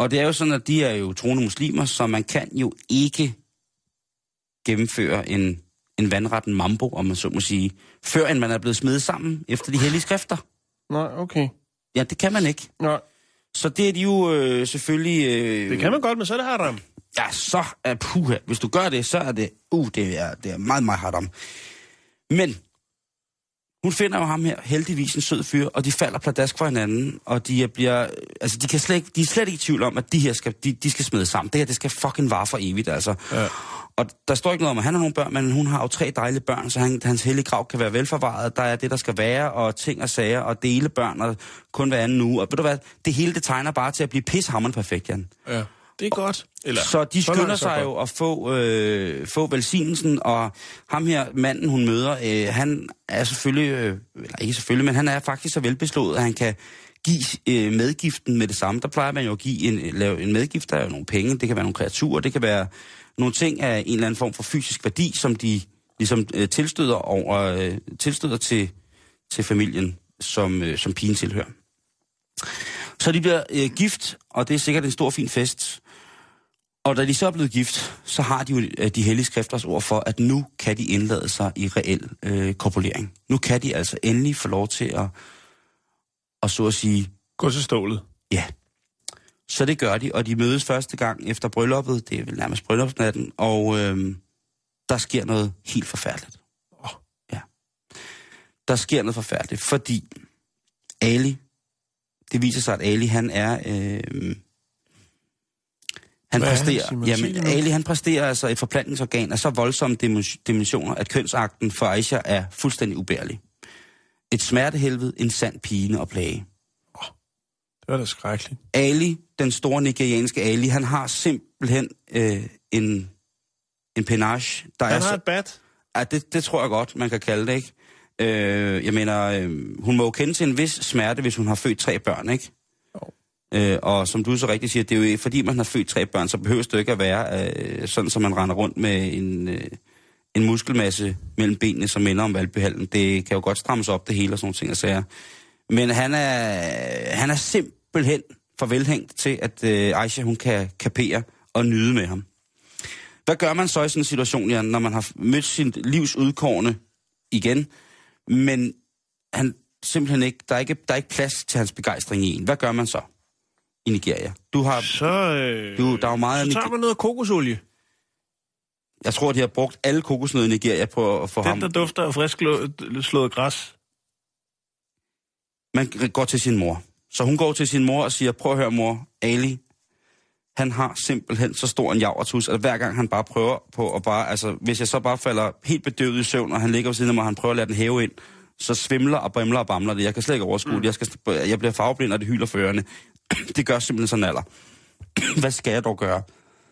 Og det er jo sådan, at de er jo troende muslimer, så man kan jo ikke gennemføre en, en vandretten mambo, om man så må sige, før end man er blevet smedet sammen efter de hellige skrifter. Nej, okay. Ja, det kan man ikke. Nej. Så det er de jo øh, selvfølgelig... Øh, Det kan man godt, men så er det haram. Ja, så er puha. Hvis du gør det, så er det... Uh, det er, det er meget, meget haram. Men hun finder jo ham her, heldigvis en sød fyr, og de falder pladask for hinanden, og de bliver... Altså, de, kan slet ikke, de er slet ikke i tvivl om, at de her skal, de, de skal smedes sammen. Det her, det skal fucking vare for evigt, altså. Ja. Og der står ikke noget om, at han har nogle børn, men hun har jo tre dejlige børn, så han, hans hellige grav kan være velforvaret. Der er det, der skal være, og ting og sager, og dele børn, og kun hver anden uge. Og ved du hvad, det hele, det tegner bare til at blive pissehammerende perfekt, Jan. Ja, det er godt. Eller, så de skynder sig jo at få, øh, få velsignelsen, og ham her, manden hun møder, øh, han er selvfølgelig, øh, eller ikke selvfølgelig, men han er faktisk så velbeslået, at han kan give øh, medgiften med det samme. Der plejer man jo at give en, lave en medgift, der er jo nogle penge, det kan være nogle kreaturer, det kan være nogle ting af en eller anden form for fysisk værdi, som de ligesom øh, tilstøder, over, øh, tilstøder til, til familien, som, øh, som pigen tilhører. Så de bliver øh, gift, og det er sikkert en stor fin fest. Og da de så er blevet gift, så har de jo øh, de hellige skrifters ord for, at nu kan de indlade sig i reel øh, korpulering. Nu kan de altså endelig få lov til at, at så at sige... Gå til stålet. Ja. Så det gør de, og de mødes første gang efter brylluppet, det er vel nærmest bryllupsnatten, og øh, der sker noget helt forfærdeligt. Oh. Ja. Der sker noget forfærdeligt, fordi Ali, det viser sig, at Ali, han er... Øh, han Hvad præsterer, han, jamen, Ali, han præsterer altså et forplantningsorgan af så voldsomme dimensioner, at kønsakten for Aisha er fuldstændig ubærlig. Et smertehelvede, en sand pine og plage. Oh, det var da skrækkeligt. Ali, den store nigerianske Ali, han har simpelthen øh, en, en penage. Der han er har så, et bat? Ja, det, det tror jeg godt, man kan kalde det, ikke? Øh, jeg mener, øh, hun må jo kende til en vis smerte, hvis hun har født tre børn, ikke? Øh, og som du så rigtig siger, det er jo ikke, fordi man har født tre børn, så behøver det ikke at være øh, sådan, som man render rundt med en, øh, en muskelmasse mellem benene, som minder om valgbehalden. Det kan jo godt strammes op, det hele og sådan nogle ting, og sager. Men han er, han er simpelthen for velhængt til, at øh, Aisha, hun kan kapere og nyde med ham. Hvad gør man så i sådan en situation, Jan, når man har mødt sin livs udkårne igen, men han simpelthen ikke, der er ikke, der er ikke plads til hans begejstring i en. Hvad gør man så i Nigeria? Du har... Så, øh, du, der er jo meget så tager man noget kokosolie. Jeg tror, de har brugt alle kokosnødder i Nigeria på at få Den, ham... Den, der dufter af frisk slået græs. Man går til sin mor. Så hun går til sin mor og siger, prøv at høre, mor, Ali, han har simpelthen så stor en javertus, at hver gang han bare prøver på at bare... Altså, hvis jeg så bare falder helt bedøvet i søvn, og han ligger ved siden af mig, og han prøver at lade den hæve ind, så svimler og brimler og bamler det. Jeg kan slet ikke overskue det. Jeg, skal, jeg bliver farveblind, og det hyler for ørerne. Det gør simpelthen sådan alder. Hvad skal jeg dog gøre?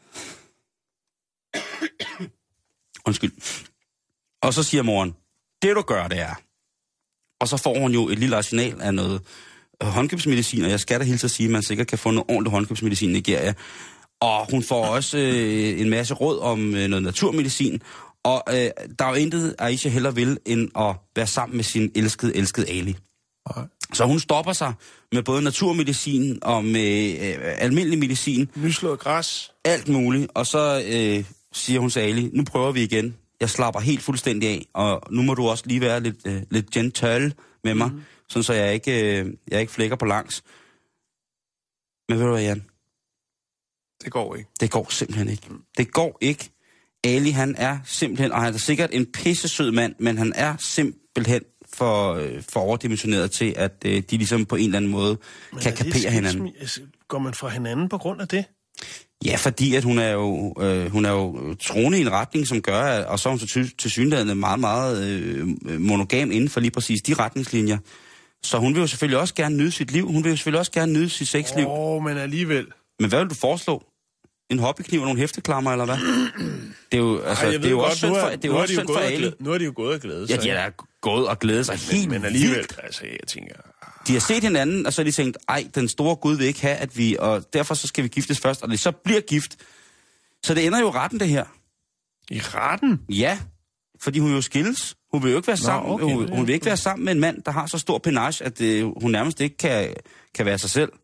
Undskyld. Og så siger moren, det du gør, det er... Og så får hun jo et lille arsenal af noget håndkøbsmedicin, og jeg skal da hilse at sige, at man sikkert kan få noget ordentligt håndkøbsmedicin i Nigeria. Og hun får også øh, en masse råd om øh, noget naturmedicin. Og øh, der er jo intet, Aisha heller vil, end at være sammen med sin elskede, elskede Ali. Okay. Så hun stopper sig med både naturmedicin og med øh, almindelig medicin. Nyslået græs. Alt muligt. Og så øh, siger hun til Ali, nu prøver vi igen. Jeg slapper helt fuldstændig af, og nu må du også lige være lidt, øh, lidt gentle med mig, mm. sådan så jeg ikke, øh, jeg ikke flækker på langs. Men ved du hvad, Jan? Det går ikke. Det går simpelthen ikke. Mm. Det går ikke. Ali, han er simpelthen, og han er sikkert en pissesød mand, men han er simpelthen for, øh, for overdimensioneret til, at øh, de ligesom på en eller anden måde men kan kapere hinanden. Går man fra hinanden på grund af det? Ja, fordi at hun er jo, øh, hun er jo troende i en retning, som gør, at, og så er hun til, til synligheden meget, meget øh, monogam inden for lige præcis de retningslinjer. Så hun vil jo selvfølgelig også gerne nyde sit liv. Hun vil jo selvfølgelig også gerne nyde sit sexliv. Åh, oh, men alligevel. Men hvad vil du foreslå? En hobbykniv og nogle hæfteklammer, eller hvad? Det er jo, altså, Ej, det er jo også synd for, det er jo også synd for Ali. Nu er de jo gået og glædet sig. Ja, de er da gået og glædet sig men, helt Men alligevel, vildt. altså, jeg tænker... De har set hinanden, og så har de tænkt, ej, den store Gud vil ikke have, at vi... Og derfor så skal vi giftes først, og det så bliver gift. Så det ender jo retten, det her. I retten? Ja, fordi hun jo skilles. Hun vil jo ikke være sammen, Nå, okay, hun, hun vil ikke være sammen med en mand, der har så stor penage, at øh, hun nærmest ikke kan, kan være sig selv.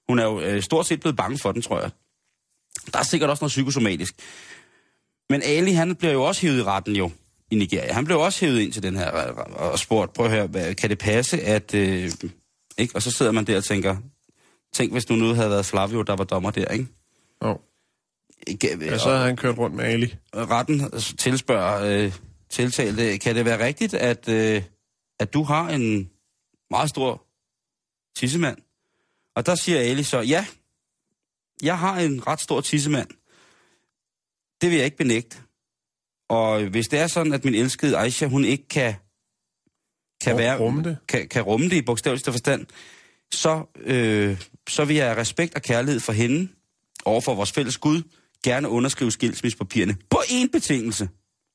Hun er jo øh, stort set blevet bange for den, tror jeg. Der er sikkert også noget psykosomatisk. Men Ali, han bliver jo også hævet i retten jo, i Nigeria. Han blev også hævet ind til den her og spurgt, prøv at høre, hvad, kan det passe, at... Øh, ikke? Og så sidder man der og tænker, tænk hvis nu nu havde været Flavio, der var dommer der, ikke? Jo. Ja, så har han kørt rundt med Ali. Retten tilspørger øh, tiltalte, kan det være rigtigt, at, øh, at du har en meget stor tissemand? Og der siger Ali så, ja, jeg har en ret stor tissemand. Det vil jeg ikke benægte. Og hvis det er sådan, at min elskede Aisha, hun ikke kan, kan, være, rumme det. Kan, kan rumme det i bogstaveligste forstand, så, øh, så vil jeg respekt og kærlighed for hende overfor vores fælles Gud gerne underskrive skilsmissepapirerne. På én betingelse,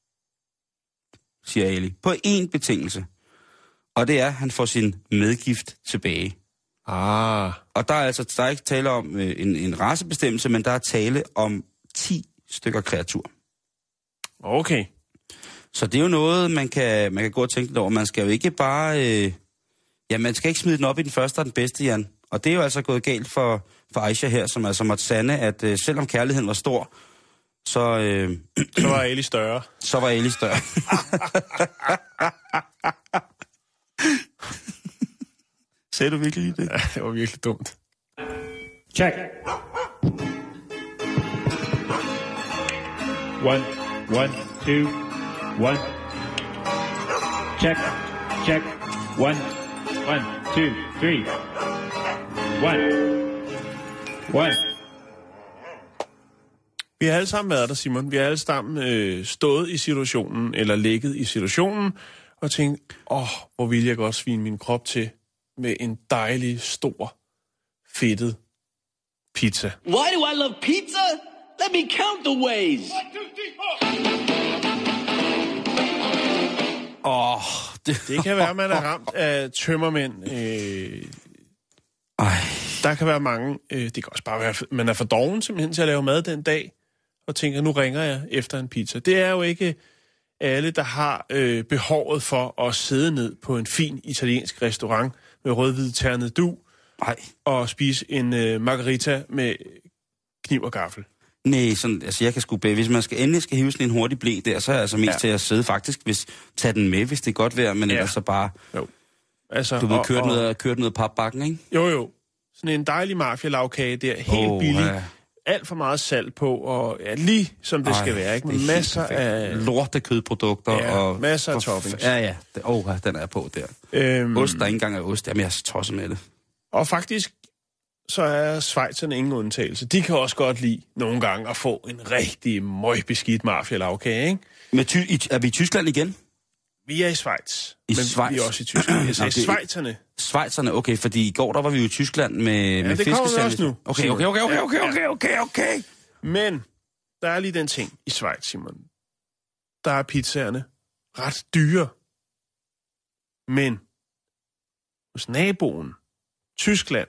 siger Ali. På én betingelse. Og det er, at han får sin medgift tilbage. Ah. Og der er altså der er ikke tale om øh, en, en racebestemmelse, men der er tale om ti stykker kreatur. Okay. Så det er jo noget, man kan, man kan gå og tænke lidt over. Man skal jo ikke bare... Øh, ja, man skal ikke smide den op i den første og den bedste, Jan. Og det er jo altså gået galt for, for Aisha her, som altså måtte sande, at øh, selvom kærligheden var stor, så... Øh, så var Ali større. Så var Ali større. Sagde du virkelig lige det? Ja, det var virkelig dumt. Check. One, one, two, one. Check, check. One, one, two, three. One, one. Vi har alle sammen været der, Simon. Vi har alle sammen øh, stået i situationen, eller ligget i situationen, og tænkt, åh, oh, hvor vil jeg godt svine min krop til med en dejlig, stor, fedtet pizza. Why do I love pizza? Let me count the ways. Åh, oh, det... det kan være, at man er ramt af tømmermænd. Øh... Ej. Der kan være mange. Øh, det kan også bare være, at man er for doven simpelthen til at lave mad den dag, og tænker, nu ringer jeg efter en pizza. Det er jo ikke alle, der har øh, behovet for at sidde ned på en fin italiensk restaurant med rødhvid ternet du, Ej. og spise en øh, margarita med kniv og gaffel. Nej, sådan, altså jeg kan sgu bære. Hvis man skal endelig skal hive sådan en hurtig blæ der, så er jeg altså mest ja. til at sidde faktisk, hvis tage den med, hvis det er godt vejr, men ja. ellers så bare... Jo. Altså, du ved, og, kørt, og, ned, kørt ned ad papbakken, ikke? Jo, jo. Sådan en dejlig mafia-lavkage der, helt oh, billig. Ja. Alt for meget salt på, og ja, lige som det Ej, skal være, ikke? Med masser af... lorte kødprodukter. Ja, og masser af toppings. Ja, ja. Åh, oh, den er på der. Øhm, ost, der ikke engang er ost. Jamen, jeg er så tosset med det. Og faktisk, så er schweizerne ingen undtagelse. De kan også godt lide nogle gange at få en rigtig møgbeskidt mafia-lavkage, ikke? Men ty- i, er vi i Tyskland igen? Vi er i Schweiz. I men Schweiz? vi er også i Tyskland. Jeg sagde okay. Schweizerne. Schweizerne, okay, fordi i går der var vi jo i Tyskland med, ja, med det kommer vi også nu. Okay, okay, okay, okay, okay, okay, okay, okay. Men der er lige den ting i Schweiz, Simon. Der er pizzaerne ret dyre. Men hos naboen, Tyskland,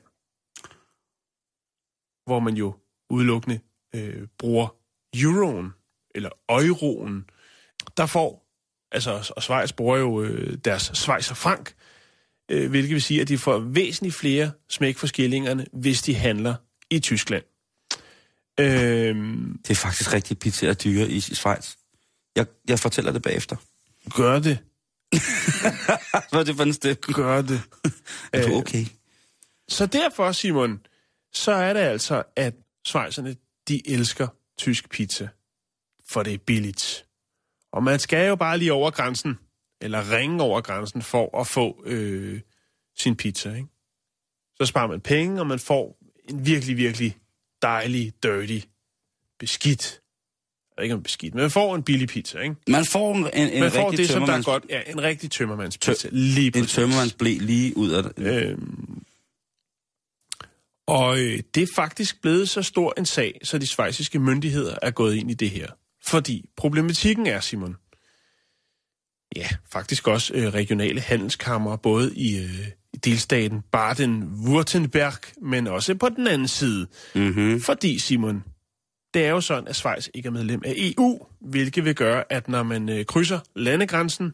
hvor man jo udelukkende øh, bruger euroen, eller euroen, der får, altså, og Schweiz bruger jo øh, deres Schweizer frank, øh, hvilket vil sige, at de får væsentligt flere smæk for skillingerne, hvis de handler i Tyskland. Øhm, det er faktisk rigtig pizzaer dyre i Schweiz. Jeg, jeg fortæller det bagefter. Gør det. Hvad er det for en stemme? Gør det. Er du okay? Så derfor, Simon, så er det altså, at schweizerne, de elsker tysk pizza, for det er billigt. Og man skal jo bare lige over grænsen, eller ringe over grænsen, for at få øh, sin pizza, ikke? Så sparer man penge, og man får en virkelig, virkelig dejlig, dirty, beskidt. Jeg ved ikke om beskidt, men man får en billig pizza, ikke? Man får en, en, en man får rigtig det, som der er tømmermands... godt, ja, en rigtig tømmermandspizza. Lige en tømmermandsblæ lige ud af det. Øhm, og øh, det er faktisk blevet så stor en sag, så de schweiziske myndigheder er gået ind i det her. Fordi problematikken er, Simon, ja, faktisk også øh, regionale handelskammer, både i, øh, i delstaten Baden-Württemberg, men også på den anden side. Mm-hmm. Fordi, Simon, det er jo sådan, at Schweiz ikke er medlem af E U, hvilket vil gøre, at når man øh, krydser landegrænsen,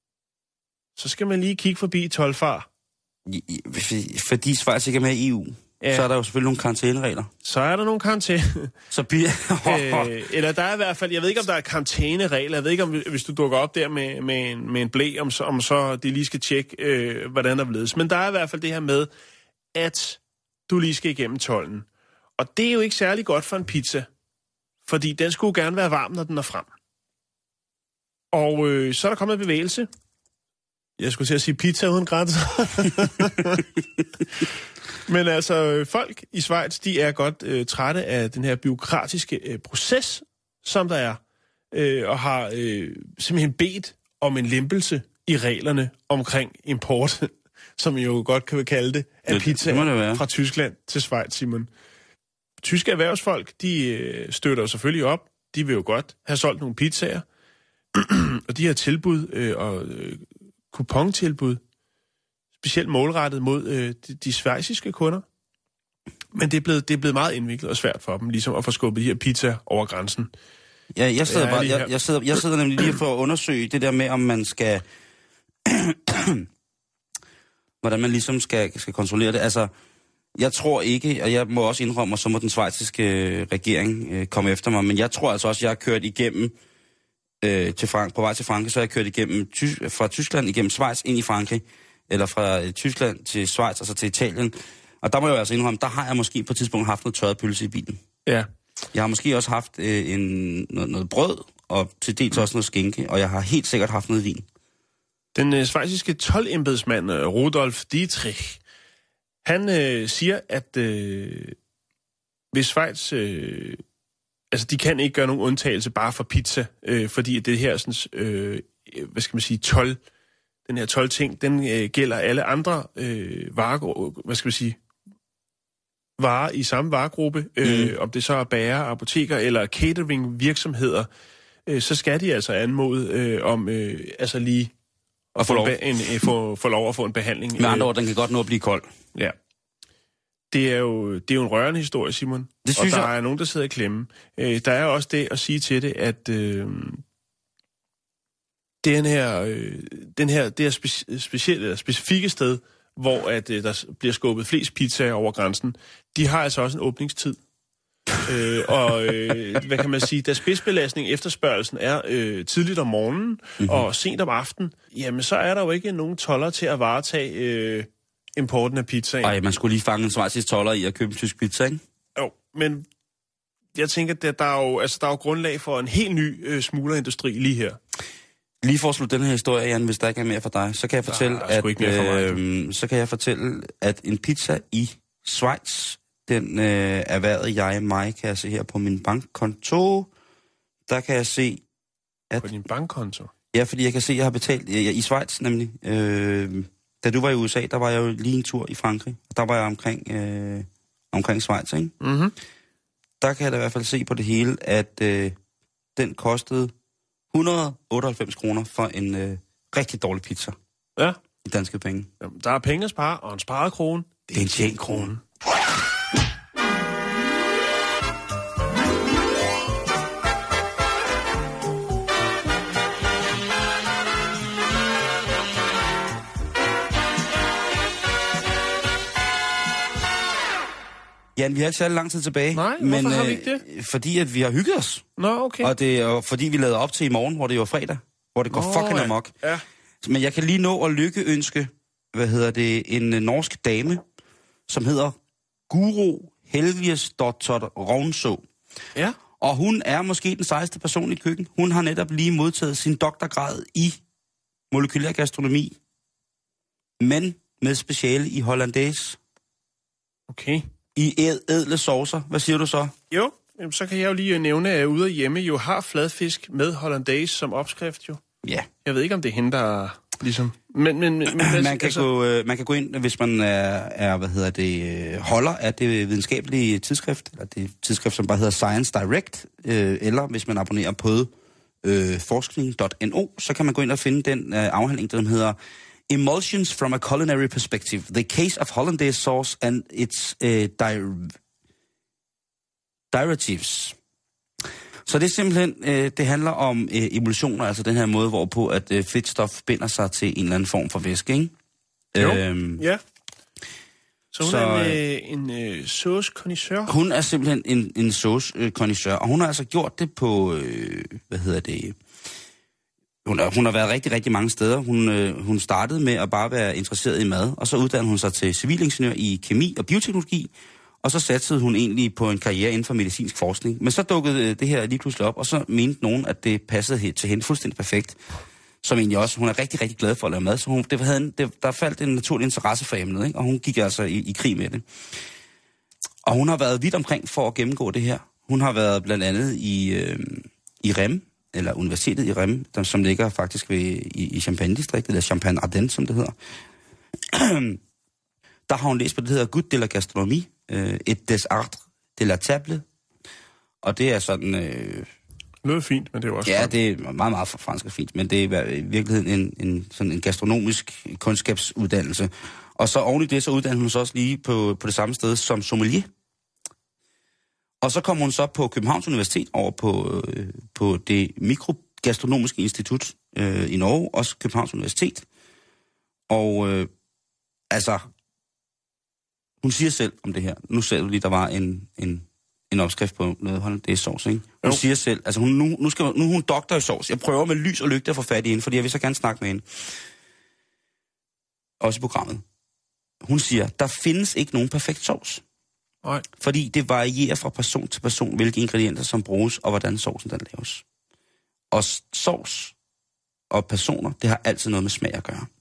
så skal man lige kigge forbi toldfar. Fordi Schweiz ikke er med i E U? Ja. Så er der jo selvfølgelig nogle karantæneregler. Så er der nogle karantæne. Så bliver... øh, eller der er i hvert fald, jeg ved ikke, om der er karantæneregler. Jeg ved ikke, om hvis du dukker op der med, med, en, med en blæ, om så, om så de lige skal tjekke, øh, hvordan der ledes. Men der er i hvert fald det her med, at du lige skal igennem tolden. Og det er jo ikke særlig godt for en pizza. Fordi den skulle gerne være varm, når den er frem. Og øh, så er der kommet en bevægelse. Jeg skulle til at sige pizza uden grænser. Men altså, folk i Schweiz, de er godt øh, trætte af den her bureaukratiske øh, proces, som der er, øh, og har øh, simpelthen bedt om en lempelse i reglerne omkring import, som jo godt kan vi kalde det, af pizza fra Tyskland til Schweiz, Simon. Tyske erhvervsfolk, de øh, støtter selvfølgelig op. De vil jo godt have solgt nogle pizzaer, og de har tilbud øh, og øh, kupontilbud, specielt målrettet mod øh, de, de schweiziske kunder. Men det er, blevet, det er blevet meget indviklet og svært for dem, ligesom at få skubbet de her pizza over grænsen. Ja, jeg sidder, bare, jeg, jeg, sidder, jeg sidder nemlig lige for at undersøge det der med, om man skal... hvordan man ligesom skal, skal kontrollere det. Altså, jeg tror ikke, og jeg må også indrømme, så må den schweiziske regering øh, komme efter mig, men jeg tror altså også, at jeg har kørt igennem øh, til Frank, på vej til Frankrig, så har jeg kørt igennem Ty- fra Tyskland igennem Schweiz ind i Frankrig, eller fra øh, Tyskland til Schweiz, altså til Italien. Og der må jeg jo altså indrømme, der har jeg måske på et tidspunkt haft noget tørret pølse i bilen. Ja. Jeg har måske også haft øh, en, noget, noget brød, og til dels også noget skinke, og jeg har helt sikkert haft noget vin. Den øh, schweiziske tolvembedsmand øh, Rudolf Dietrich, han øh, siger, at øh, hvis Schweiz, øh, altså de kan ikke gøre nogen undtagelse bare for pizza, øh, fordi det her sådan, øh, hvad skal man sige, tolv, den her tolv ting, den øh, gælder alle andre øh, varer, hvad skal man sige, varer i samme varegruppe, øh, mm. om det så er bager, apoteker eller catering virksomheder, øh, så skal de altså anmode øh, om øh, altså lige at få lov. En, en, få, få lov at få en behandling. Med andre ord, den kan godt nå at blive kold. Ja. Det er jo, det er jo en rørende historie, Simon. Det synes og der jeg... er nogen, der sidder i klemme. Øh, der er også det at sige til det, at øh, den her, øh, den her, det her speci- specielle, specifikke sted, hvor at, øh, der bliver skubbet flest pizzaer over grænsen, de har altså også en åbningstid. øh, og øh, hvad kan man sige, da spidsbelastning efterspørgelsen er øh, tidligt om morgenen mm-hmm. og sent om aftenen, jamen så er der jo ikke nogen toller til at varetage øh, importen af pizzaen. Ej, man skulle lige fange en schweizisk toller i at købe en tysk pizza, ikke? Jo, men jeg tænker, at der er jo, altså, der er jo grundlag for en helt ny øh, smuglerindustri lige her. Lige for at slutte den her historie, Jan, hvis der ikke er mere for dig, så kan jeg fortælle, at, øh, så kan jeg fortælle, at en pizza i Schweiz, den øh, erhvervede jeg mig, kan jeg se her på min bankkonto. Der kan jeg se, at... På din bankkonto? Ja, fordi jeg kan se, at jeg har betalt ja, i Schweiz nemlig. Øh, da du var i U S A, der var jeg jo lige en tur i Frankrig. Og der var jeg omkring, øh, omkring Schweiz, ikke? Mm-hmm. Der kan jeg da i hvert fald se på det hele, at øh, den kostede et hundrede og otteoghalvfems kroner for en øh, rigtig dårlig pizza. Ja. I danske penge. Jamen, der er penge at spare, og en sparet krone, det er en tjent krone. Jan, vi har ikke særlig lang tid tilbage. Nej, hvorfor men, har vi ikke det? Øh, fordi at vi har hygget os. Nå, okay. Og det er fordi vi lavede op til i morgen, hvor det var fredag. Hvor det går Nå, fucking amok. Ja. Men jeg kan lige nå at lykkeønske, hvad hedder det, en uh, norsk dame, som hedder Guro Helviesdottir Rovnså. Ja. Og hun er måske den sejeste person i køkken. Hun har netop lige modtaget sin doktorgrad i molekylær gastronomi, men med speciale i hollandaise. Okay. I æd, ædle saucer. Hvad siger du så? Jo, så kan jeg jo lige nævne, at ude af hjemme jo har fladfisk med hollandaise som opskrift jo. Ja. Jeg ved ikke, om det er hende, der ligesom... Men, men, men, man, kan altså... gå, øh, man kan gå ind, hvis man er, er hvad hedder det, holder af det videnskabelige tidsskrift, eller det tidsskrift, som bare hedder Science Direct, øh, eller hvis man abonnerer på øh, forskning punktum n o, så kan man gå ind og finde den øh, afhandling, der hedder Emulsions from a Culinary Perspective, The Case of Hollandaise Sauce and its uh, di- Derivatives. Så det er simpelthen, øh, det handler om øh, emulsioner, altså den her måde, hvorpå at øh, fedtstof binder sig til en eller anden form for væske, ikke? Jo, øhm, ja. Så hun så, er en, en øh, sauce-connoisseur? Hun er simpelthen en, en sauce-connoisseur, og hun har altså gjort det på, øh, hvad hedder det... Hun har, hun har været rigtig, rigtig mange steder. Hun, øh, hun startede med at bare være interesseret i mad, og så uddannede hun sig til civilingeniør i kemi og bioteknologi, og så satsede hun egentlig på en karriere inden for medicinsk forskning. Men så dukkede det her lige pludselig op, og så mente nogen, at det passede til hende fuldstændig perfekt. Som egentlig også, hun er rigtig, rigtig glad for at lave mad, så hun, det havde en, det, der faldt en naturlig interesse for emnet, ikke? Og hun gik altså i, i krig med det. Og hun har været vidt omkring for at gennemgå det her. Hun har været blandt andet i, øh, i Rennes, eller universitetet i Rennes, der, som ligger faktisk ved, i, i Champagne-distriktet, eller Champagne-Ardenne, som det hedder. Der har hun læst på det, der hedder Goût de la gastronomie, øh, et des arts de la table. Og det er sådan... Øh, Noget fint, men det er jo også... Ja, fransk. det er meget, meget fransk og fint, men det er i virkeligheden en, en, sådan en gastronomisk kundskabsuddannelse. Og så oven i det, så uddanner hun sig også lige på, på det samme sted som sommelier. Og så kommer hun så på Københavns Universitet over på, øh, på det mikrogastronomiske institut øh, i Norge, også Københavns Universitet. Og øh, altså, hun siger selv om det her. Nu ser du lige, der var en, en, en opskrift på noget hollandaise-sovs, ikke? Hun jo. siger selv, altså hun, nu, nu, skal, nu er hun doktor i sovs. Jeg prøver med lys og lygte at få fat i hende, fordi jeg vil så gerne snakke med hende. Også i programmet. Hun siger, der findes ikke nogen perfekt sovs. Nej. Fordi det varierer fra person til person, hvilke ingredienter som bruges, og hvordan sovsen den laves. Og sovs og personer, det har altid noget med smag at gøre.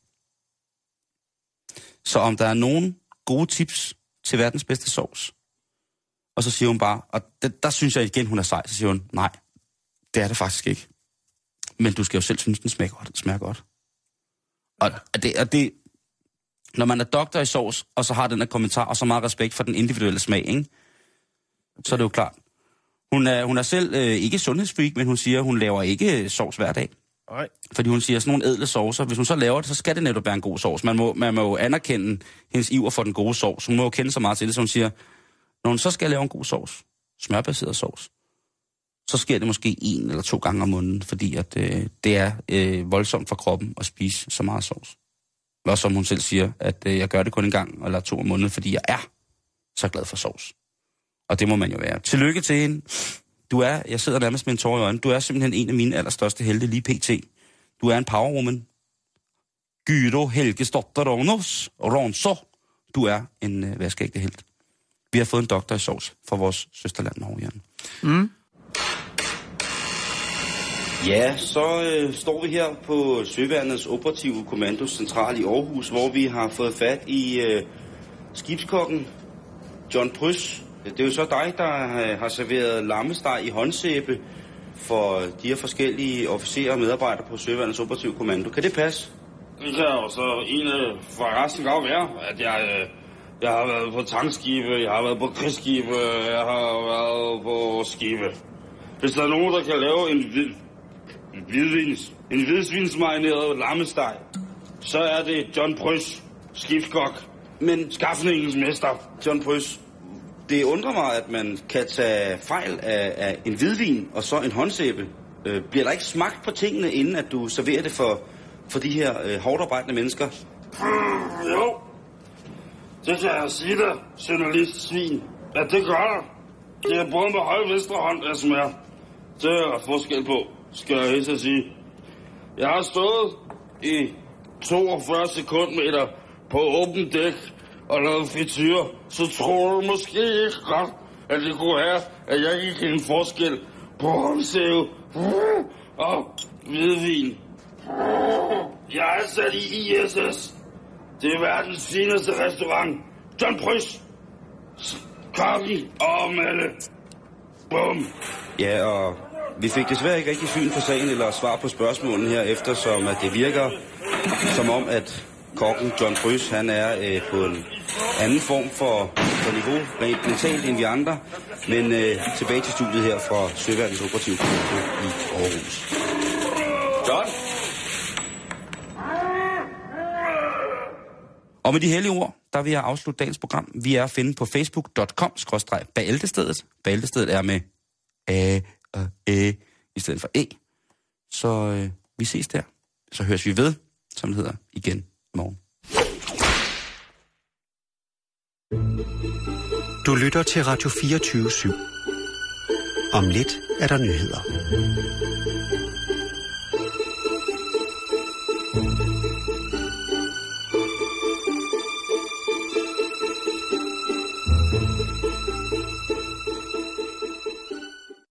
Så om der er nogen gode tips til verdens bedste sovs, og så siger hun bare, og det, der synes jeg igen, hun er sej, så siger hun, nej, det er det faktisk ikke. Men du skal jo selv synes, den smager godt. Den smager godt. Og, og, det, og det, når man er doktor i sovs, og så har den her kommentar, og så meget respekt for den individuelle smag, ikke? Så er det jo klart. Hun er, hun er selv øh, ikke sundhedsfreak, men hun siger, hun laver ikke sovs hver dag. Nej. Fordi hun siger, sådan nogle ædle sovser, hvis hun så laver det, så skal det netop være en god sovs. Man må, man må jo anerkende hendes iver for den gode sovs. Hun må jo kende så meget til det, så hun siger, når hun så skal lave en god sovs, smørbaseret sovs, så sker det måske en eller to gange om måneden, fordi at, øh, det er øh, voldsomt for kroppen at spise så meget sovs. Og som hun selv siger, at øh, jeg gør det kun en gang eller to om måneden, fordi jeg er så glad for sovs. Og det må man jo være. Tillykke til hende. Du er, jeg sidder nærmest med en tår i øjnene, du er simpelthen en af mine allerstørste helte lige pt. Du er en powerwoman. Gyro Helgesdotter Ronos Ronso. Du er en øh, vaskægte helt. Vi har fået en doktor i sovs fra vores søsterland Norge, Jan. Mm. Ja, så øh, står vi her på Søværnets Operative Kommandos Central i Aarhus, hvor vi har fået fat i øh, skibskokken John Prys. Det er jo så dig, der øh, har serveret lammesteg i håndsæbe for de her forskellige officerer og medarbejdere på Søværnets Operative Kommando. Kan det passe? Det kan jo så en øh, for resten godt være, at jeg, øh, jeg har været på tankskibe, jeg har været på krigsskibe, jeg har været på skibe. Hvis der er nogen, der kan lave en hvid, en hvidvins, en hvidsvinsmarineret lammesteg, så er det John Prys, skibskok, men skafningens mester. John Prys, det undrer mig, at man kan tage fejl af, af en hvidvin og så en håndsæbe. Øh, bliver der ikke smagt på tingene, inden at du serverer det for, for de her øh, hårdarbejdende mennesker? Hmm, jo, det kan jeg sige dig, journalist-svin, at det gør der. Det er både med højre venstre hånd, der smager. Det er der forskel på, skal jeg helst at sige. Jeg har stået i toogfyrre sekundmeter på åbent dæk og lavet frityre, så tror du måske ikke godt, at det kunne være, at jeg ikke kan en forskel på håndsæve og hvidvin. Jeg er sat i I S S. Det er verdens fineste restaurant. John Prys. Kaffe og mælde. Bum. Ja, og vi fik desværre ikke rigtig syn på sagen eller svar på spørgsmålene her, eftersom at det virker som om, at kokken John Prys, han er øh, på en anden form for, for niveau, rent mentalt end vi andre. Men øh, tilbage til studiet her fra Søværnets Operative Kommando i Aarhus. John? Og med de hellige ord, der vil jeg afslutte dagens program. Vi er at finde på facebook punktum com skråstreg Bæltestedet. Bæltestedet er med A og Æ i stedet for E. Så øh, vi ses der. Så høres vi ved, som det hedder, igen i morgen. Du lytter til Radio fireogtyve syv. Om lidt er der nyheder.